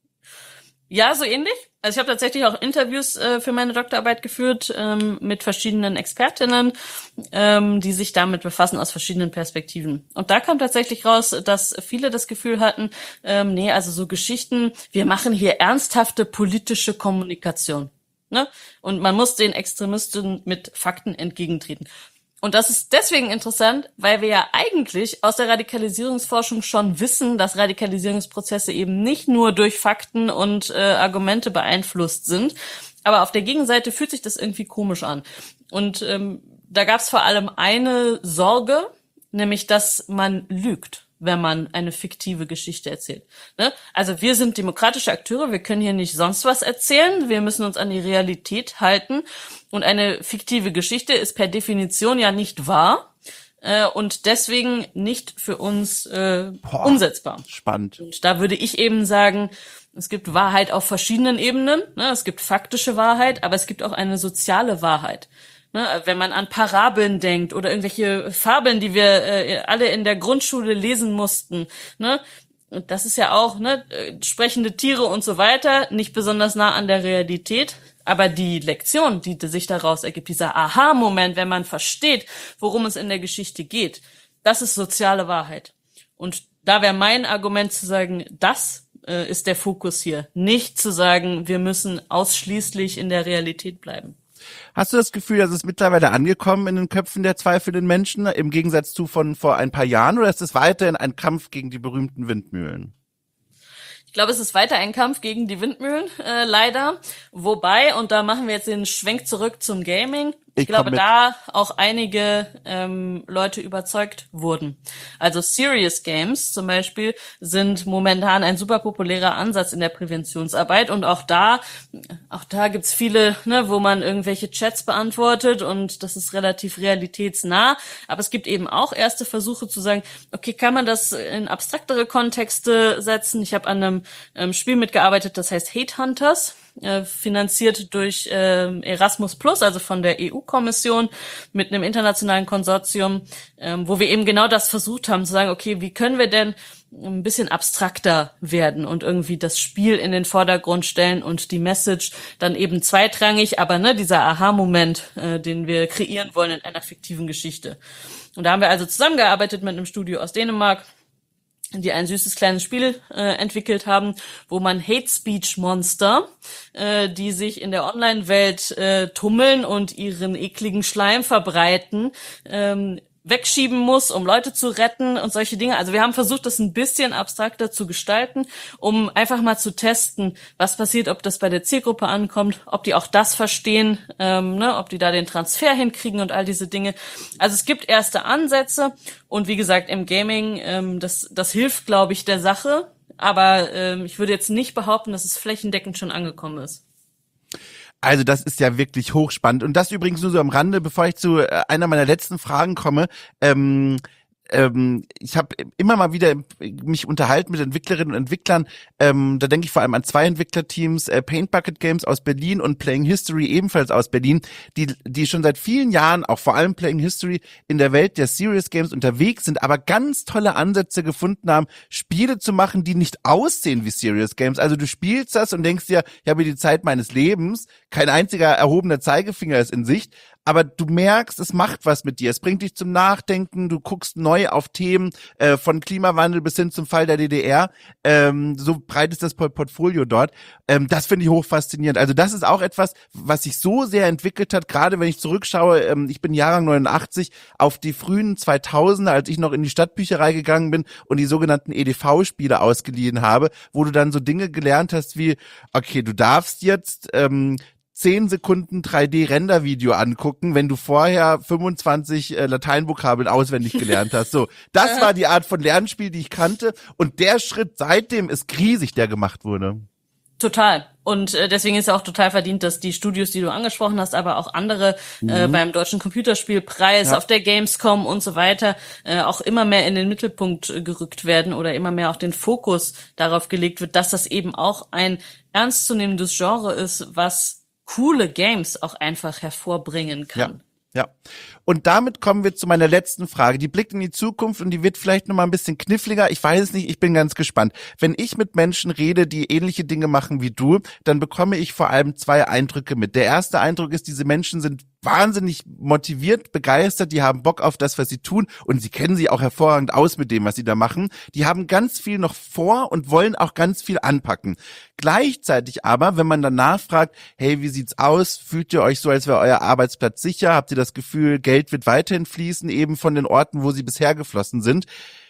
Ja, so ähnlich. Also ich habe tatsächlich auch Interviews äh, für meine Doktorarbeit geführt ähm, mit verschiedenen Expertinnen, ähm, die sich damit befassen aus verschiedenen Perspektiven. Und da kam tatsächlich raus, dass viele das Gefühl hatten, ähm, nee, also so Geschichten, wir machen hier ernsthafte politische Kommunikation. Ne? Und man muss den Extremisten mit Fakten entgegentreten. Und das ist deswegen interessant, weil wir ja eigentlich aus der Radikalisierungsforschung schon wissen, dass Radikalisierungsprozesse eben nicht nur durch Fakten und äh, Argumente beeinflusst sind. Aber auf der Gegenseite fühlt sich das irgendwie komisch an. Und ähm, da gab es vor allem eine Sorge, nämlich dass man lügt, wenn man eine fiktive Geschichte erzählt. Ne? Also wir sind demokratische Akteure, wir können hier nicht sonst was erzählen, wir müssen uns an die Realität halten und eine fiktive Geschichte ist per Definition ja nicht wahr. äh, und deswegen nicht für uns äh, Boah, umsetzbar. Spannend. Und da würde ich eben sagen, es gibt Wahrheit auf verschiedenen Ebenen. Ne? Es gibt faktische Wahrheit, aber es gibt auch eine soziale Wahrheit. Ne? Wenn man an Parabeln denkt oder irgendwelche Fabeln, die wir äh, alle in der Grundschule lesen mussten, ne? Und das ist ja auch, ne, sprechende Tiere und so weiter, nicht besonders nah an der Realität. Aber die Lektion, die sich daraus ergibt, dieser Aha-Moment, wenn man versteht, worum es in der Geschichte geht, das ist soziale Wahrheit. Und da wäre mein Argument zu sagen, das äh, ist der Fokus hier. Nicht zu sagen, wir müssen ausschließlich in der Realität bleiben. Hast du das Gefühl, dass es mittlerweile angekommen in den Köpfen der zweifelnden Menschen, im Gegensatz zu von vor ein paar Jahren, oder ist es weiterhin ein Kampf gegen die berühmten Windmühlen? Ich glaube, es ist weiter ein Kampf gegen die Windmühlen, äh, leider. Wobei, und da machen wir jetzt den Schwenk zurück zum Gaming, ich, ich glaube, da auch einige ähm, Leute überzeugt wurden. Also Serious Games zum Beispiel sind momentan ein super populärer Ansatz in der Präventionsarbeit. Und auch da, auch da gibt's viele, ne, wo man irgendwelche Chats beantwortet und das ist relativ realitätsnah. Aber es gibt eben auch erste Versuche zu sagen, okay, kann man das in abstraktere Kontexte setzen? Ich habe an einem ähm, Spiel mitgearbeitet, das heißt Hate Hunters. Äh, finanziert durch äh, Erasmus Plus, also von der E U-Kommission mit einem internationalen Konsortium, ähm, wo wir eben genau das versucht haben, zu sagen, okay, wie können wir denn ein bisschen abstrakter werden und irgendwie das Spiel in den Vordergrund stellen und die Message dann eben zweitrangig, aber ne, dieser Aha-Moment, äh, den wir kreieren wollen in einer fiktiven Geschichte. Und da haben wir also zusammengearbeitet mit einem Studio aus Dänemark, die ein süßes kleines Spiel äh, entwickelt haben, wo man Hate Speech Monster, äh, die sich in der Online-Welt äh, tummeln und ihren ekligen Schleim verbreiten, ähm, wegschieben muss, um Leute zu retten und solche Dinge. Also wir haben versucht, das ein bisschen abstrakter zu gestalten, um einfach mal zu testen, was passiert, ob das bei der Zielgruppe ankommt, ob die auch das verstehen, ähm, ne, ob die da den Transfer hinkriegen und all diese Dinge. Also es gibt erste Ansätze und wie gesagt, im Gaming, ähm, das, das hilft, glaube ich, der Sache. Aber ähm, ich würde jetzt nicht behaupten, dass es flächendeckend schon angekommen ist. Also das ist ja wirklich hochspannend. Und das übrigens nur so am Rande, bevor ich zu äh, einer meiner letzten Fragen komme. Ähm, ähm, ich habe immer mal wieder mich unterhalten mit Entwicklerinnen und Entwicklern. Ähm, da denke ich vor allem an zwei Entwicklerteams, äh, Paint Bucket Games aus Berlin und Playing History ebenfalls aus Berlin, die die schon seit vielen Jahren, auch vor allem Playing History, in der Welt der Serious Games unterwegs sind, aber ganz tolle Ansätze gefunden haben, Spiele zu machen, die nicht aussehen wie Serious Games. Also du spielst das und denkst dir, ich habe die Zeit meines Lebens, kein einziger erhobener Zeigefinger ist in Sicht, aber du merkst, es macht was mit dir. Es bringt dich zum Nachdenken, du guckst neu auf Themen, äh, von Klimawandel bis hin zum Fall der D D R. Ähm, so breit ist das Portfolio dort. Ähm, das finde ich hochfaszinierend. Also das ist auch etwas, was sich so sehr entwickelt hat, gerade wenn ich zurückschaue, ähm, ich bin Jahrgang neunundachtzig, auf die frühen zweitausender, als ich noch in die Stadtbücherei gegangen bin und die sogenannten E D V-Spiele ausgeliehen habe, wo du dann so Dinge gelernt hast wie, okay, du darfst jetzt ähm, zehn Sekunden drei D-Render-Video angucken, wenn du vorher fünfundzwanzig äh, Lateinvokabeln auswendig gelernt hast. So, das war die Art von Lernspiel, die ich kannte. Und der Schritt seitdem ist riesig, der gemacht wurde. Total. Und äh, deswegen ist ja auch total verdient, dass die Studios, die du angesprochen hast, aber auch andere mhm. äh, beim Deutschen Computerspielpreis, ja. auf der Gamescom und so weiter, äh, auch immer mehr in den Mittelpunkt äh, gerückt werden oder immer mehr auch den Fokus darauf gelegt wird, dass das eben auch ein ernstzunehmendes Genre ist, was coole Games auch einfach hervorbringen kann. Ja, ja. Und damit kommen wir zu meiner letzten Frage. Die blickt in die Zukunft und die wird vielleicht noch mal ein bisschen kniffliger. Ich weiß es nicht, ich bin ganz gespannt. Wenn ich mit Menschen rede, die ähnliche Dinge machen wie du, dann bekomme ich vor allem zwei Eindrücke mit. Der erste Eindruck ist, diese Menschen sind wahnsinnig motiviert, begeistert, die haben Bock auf das, was sie tun und sie kennen sich auch hervorragend aus mit dem, was sie da machen. Die haben ganz viel noch vor und wollen auch ganz viel anpacken. Gleichzeitig aber, wenn man dann nachfragt, hey, wie sieht's aus? Fühlt ihr euch so, als wäre euer Arbeitsplatz sicher? Habt ihr das Gefühl, Geld wird weiterhin fließen, eben von den Orten, wo sie bisher geflossen sind?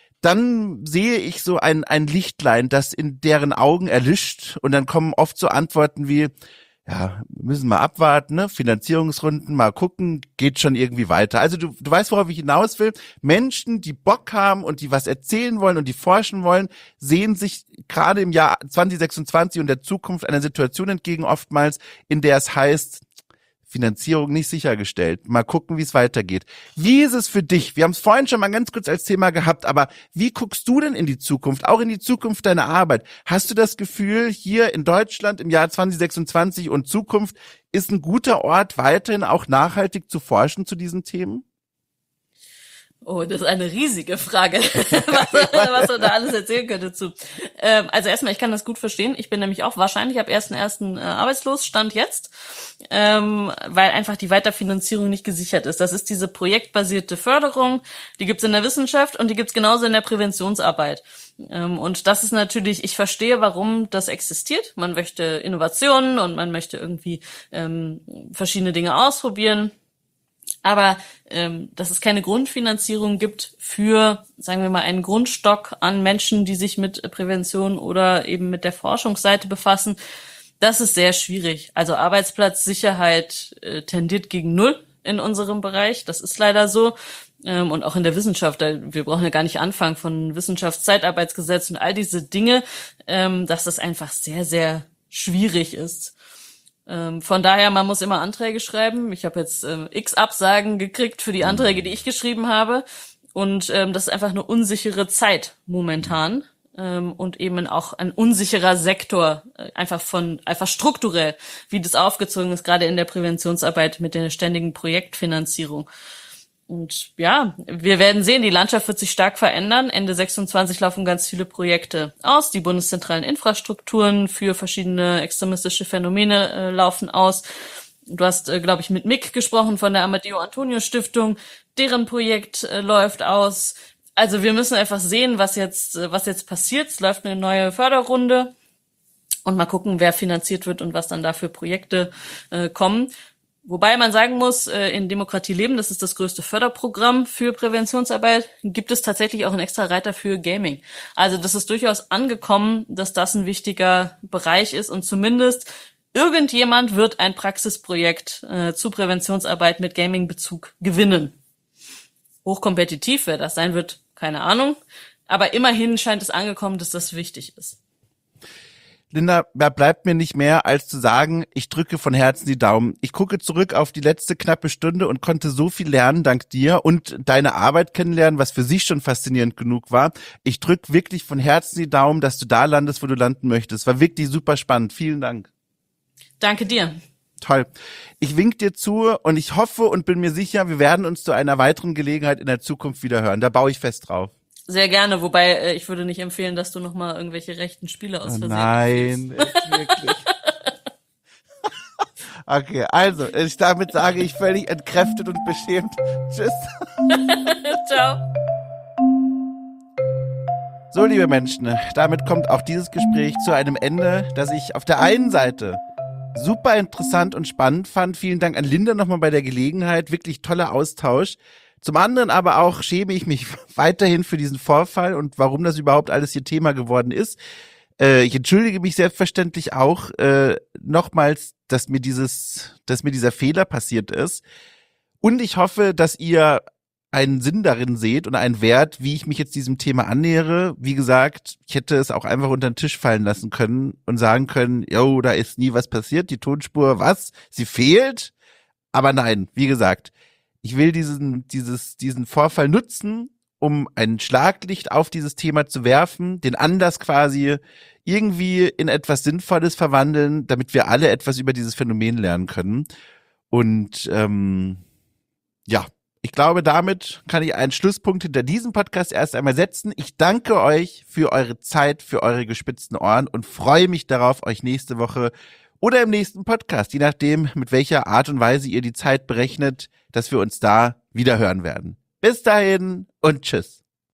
Dann sehe ich so ein, ein Lichtlein, das in deren Augen erlischt und dann kommen oft so Antworten wie, ja, wir müssen mal abwarten, ne? Finanzierungsrunden, mal gucken, geht schon irgendwie weiter. Also du, du weißt, worauf ich hinaus will. Menschen, die Bock haben und die was erzählen wollen und die forschen wollen, sehen sich gerade im Jahr zwanzig sechsundzwanzig und der Zukunft einer Situation entgegen oftmals, in der es heißt, Finanzierung nicht sichergestellt. Mal gucken, wie es weitergeht. Wie ist es für dich? Wir haben es vorhin schon mal ganz kurz als Thema gehabt, aber wie guckst du denn in die Zukunft, auch in die Zukunft deiner Arbeit? Hast du das Gefühl, hier in Deutschland im Jahr zwanzig sechsundzwanzig und Zukunft ist ein guter Ort, weiterhin auch nachhaltig zu forschen zu diesen Themen? Oh, das ist eine riesige Frage, was, was man da alles erzählen könnte zu. Ähm, also erstmal, ich kann das gut verstehen. Ich bin nämlich auch wahrscheinlich ab ersten ersten äh, arbeitslos, Stand jetzt, ähm, weil einfach die Weiterfinanzierung nicht gesichert ist. Das ist diese projektbasierte Förderung, die gibt's in der Wissenschaft und die gibt's genauso in der Präventionsarbeit. Ähm, und das ist natürlich, ich verstehe, warum das existiert. Man möchte Innovationen und man möchte irgendwie ähm, verschiedene Dinge ausprobieren. Aber ähm, dass es keine Grundfinanzierung gibt für, sagen wir mal, einen Grundstock an Menschen, die sich mit Prävention oder eben mit der Forschungsseite befassen, das ist sehr schwierig. Also Arbeitsplatzsicherheit äh, tendiert gegen Null in unserem Bereich. Das ist leider so. Ähm, und auch in der Wissenschaft. Wir brauchen ja gar nicht anfangen von Wissenschaftszeitarbeitsgesetz und all diese Dinge, ähm, dass das einfach sehr, sehr schwierig ist. Ähm, von daher, man muss immer Anträge schreiben. Ich habe jetzt ähm, x Absagen gekriegt für die Anträge, die ich geschrieben habe. Und ähm, das ist einfach eine unsichere Zeit momentan. Ähm, und eben auch ein unsicherer Sektor, äh, einfach von, einfach strukturell, wie das aufgezogen ist, gerade in der Präventionsarbeit mit der ständigen Projektfinanzierung. Und ja, wir werden sehen, die Landschaft wird sich stark verändern. Ende sechsundzwanzig laufen ganz viele Projekte aus. Die bundeszentralen Infrastrukturen für verschiedene extremistische Phänomene äh, laufen aus. Du hast, äh, glaube ich, mit Mick gesprochen von der Amadeo Antonio Stiftung. Deren Projekt äh, läuft aus. Also wir müssen einfach sehen, was jetzt, äh, was jetzt passiert. Es läuft eine neue Förderrunde. Und mal gucken, wer finanziert wird und was dann da für Projekte äh, kommen. Wobei man sagen muss, in Demokratie leben, das ist das größte Förderprogramm für Präventionsarbeit, gibt es tatsächlich auch einen extra Reiter für Gaming. Also das ist durchaus angekommen, dass das ein wichtiger Bereich ist und zumindest irgendjemand wird ein Praxisprojekt äh, zu Präventionsarbeit mit Gaming-Bezug gewinnen. Hochkompetitiv, wer das sein wird, keine Ahnung. Aber immerhin scheint es angekommen, dass das wichtig ist. Linda, da bleibt mir nicht mehr, als zu sagen, ich drücke von Herzen die Daumen. Ich gucke zurück auf die letzte knappe Stunde und konnte so viel lernen dank dir und deine Arbeit kennenlernen, was für sich schon faszinierend genug war. Ich drücke wirklich von Herzen die Daumen, dass du da landest, wo du landen möchtest. War wirklich super spannend. Vielen Dank. Danke dir. Toll. Ich wink dir zu und ich hoffe und bin mir sicher, wir werden uns zu einer weiteren Gelegenheit in der Zukunft wieder hören. Da baue ich fest drauf. Sehr gerne, wobei äh, ich würde nicht empfehlen, dass du nochmal irgendwelche rechten Spiele aus Versehen oh nein, wirklich. Okay, also, ich damit sage ich völlig entkräftet und beschämt. Tschüss. Ciao. So, liebe Menschen, damit kommt auch dieses Gespräch zu einem Ende, das ich auf der einen Seite super interessant und spannend fand. Vielen Dank an Linda nochmal bei der Gelegenheit. Wirklich toller Austausch. Zum anderen aber auch schäme ich mich weiterhin für diesen Vorfall und warum das überhaupt alles hier Thema geworden ist. Äh, ich entschuldige mich selbstverständlich auch äh, nochmals, dass mir dieses, dass mir dieser Fehler passiert ist. Und ich hoffe, dass ihr einen Sinn darin seht und einen Wert, wie ich mich jetzt diesem Thema annähere. Wie gesagt, ich hätte es auch einfach unter den Tisch fallen lassen können und sagen können, jo, da ist nie was passiert, die Tonspur, was? Sie fehlt? Aber nein, wie gesagt, ich will diesen, dieses, diesen Vorfall nutzen, um ein Schlaglicht auf dieses Thema zu werfen, den Anlass quasi irgendwie in etwas Sinnvolles verwandeln, damit wir alle etwas über dieses Phänomen lernen können. Und ähm, ja, ich glaube, damit kann ich einen Schlusspunkt hinter diesem Podcast erst einmal setzen. Ich danke euch für eure Zeit, für eure gespitzten Ohren und freue mich darauf, euch nächste Woche oder im nächsten Podcast, je nachdem, mit welcher Art und Weise ihr die Zeit berechnet, dass wir uns da wieder hören werden. Bis dahin und tschüss.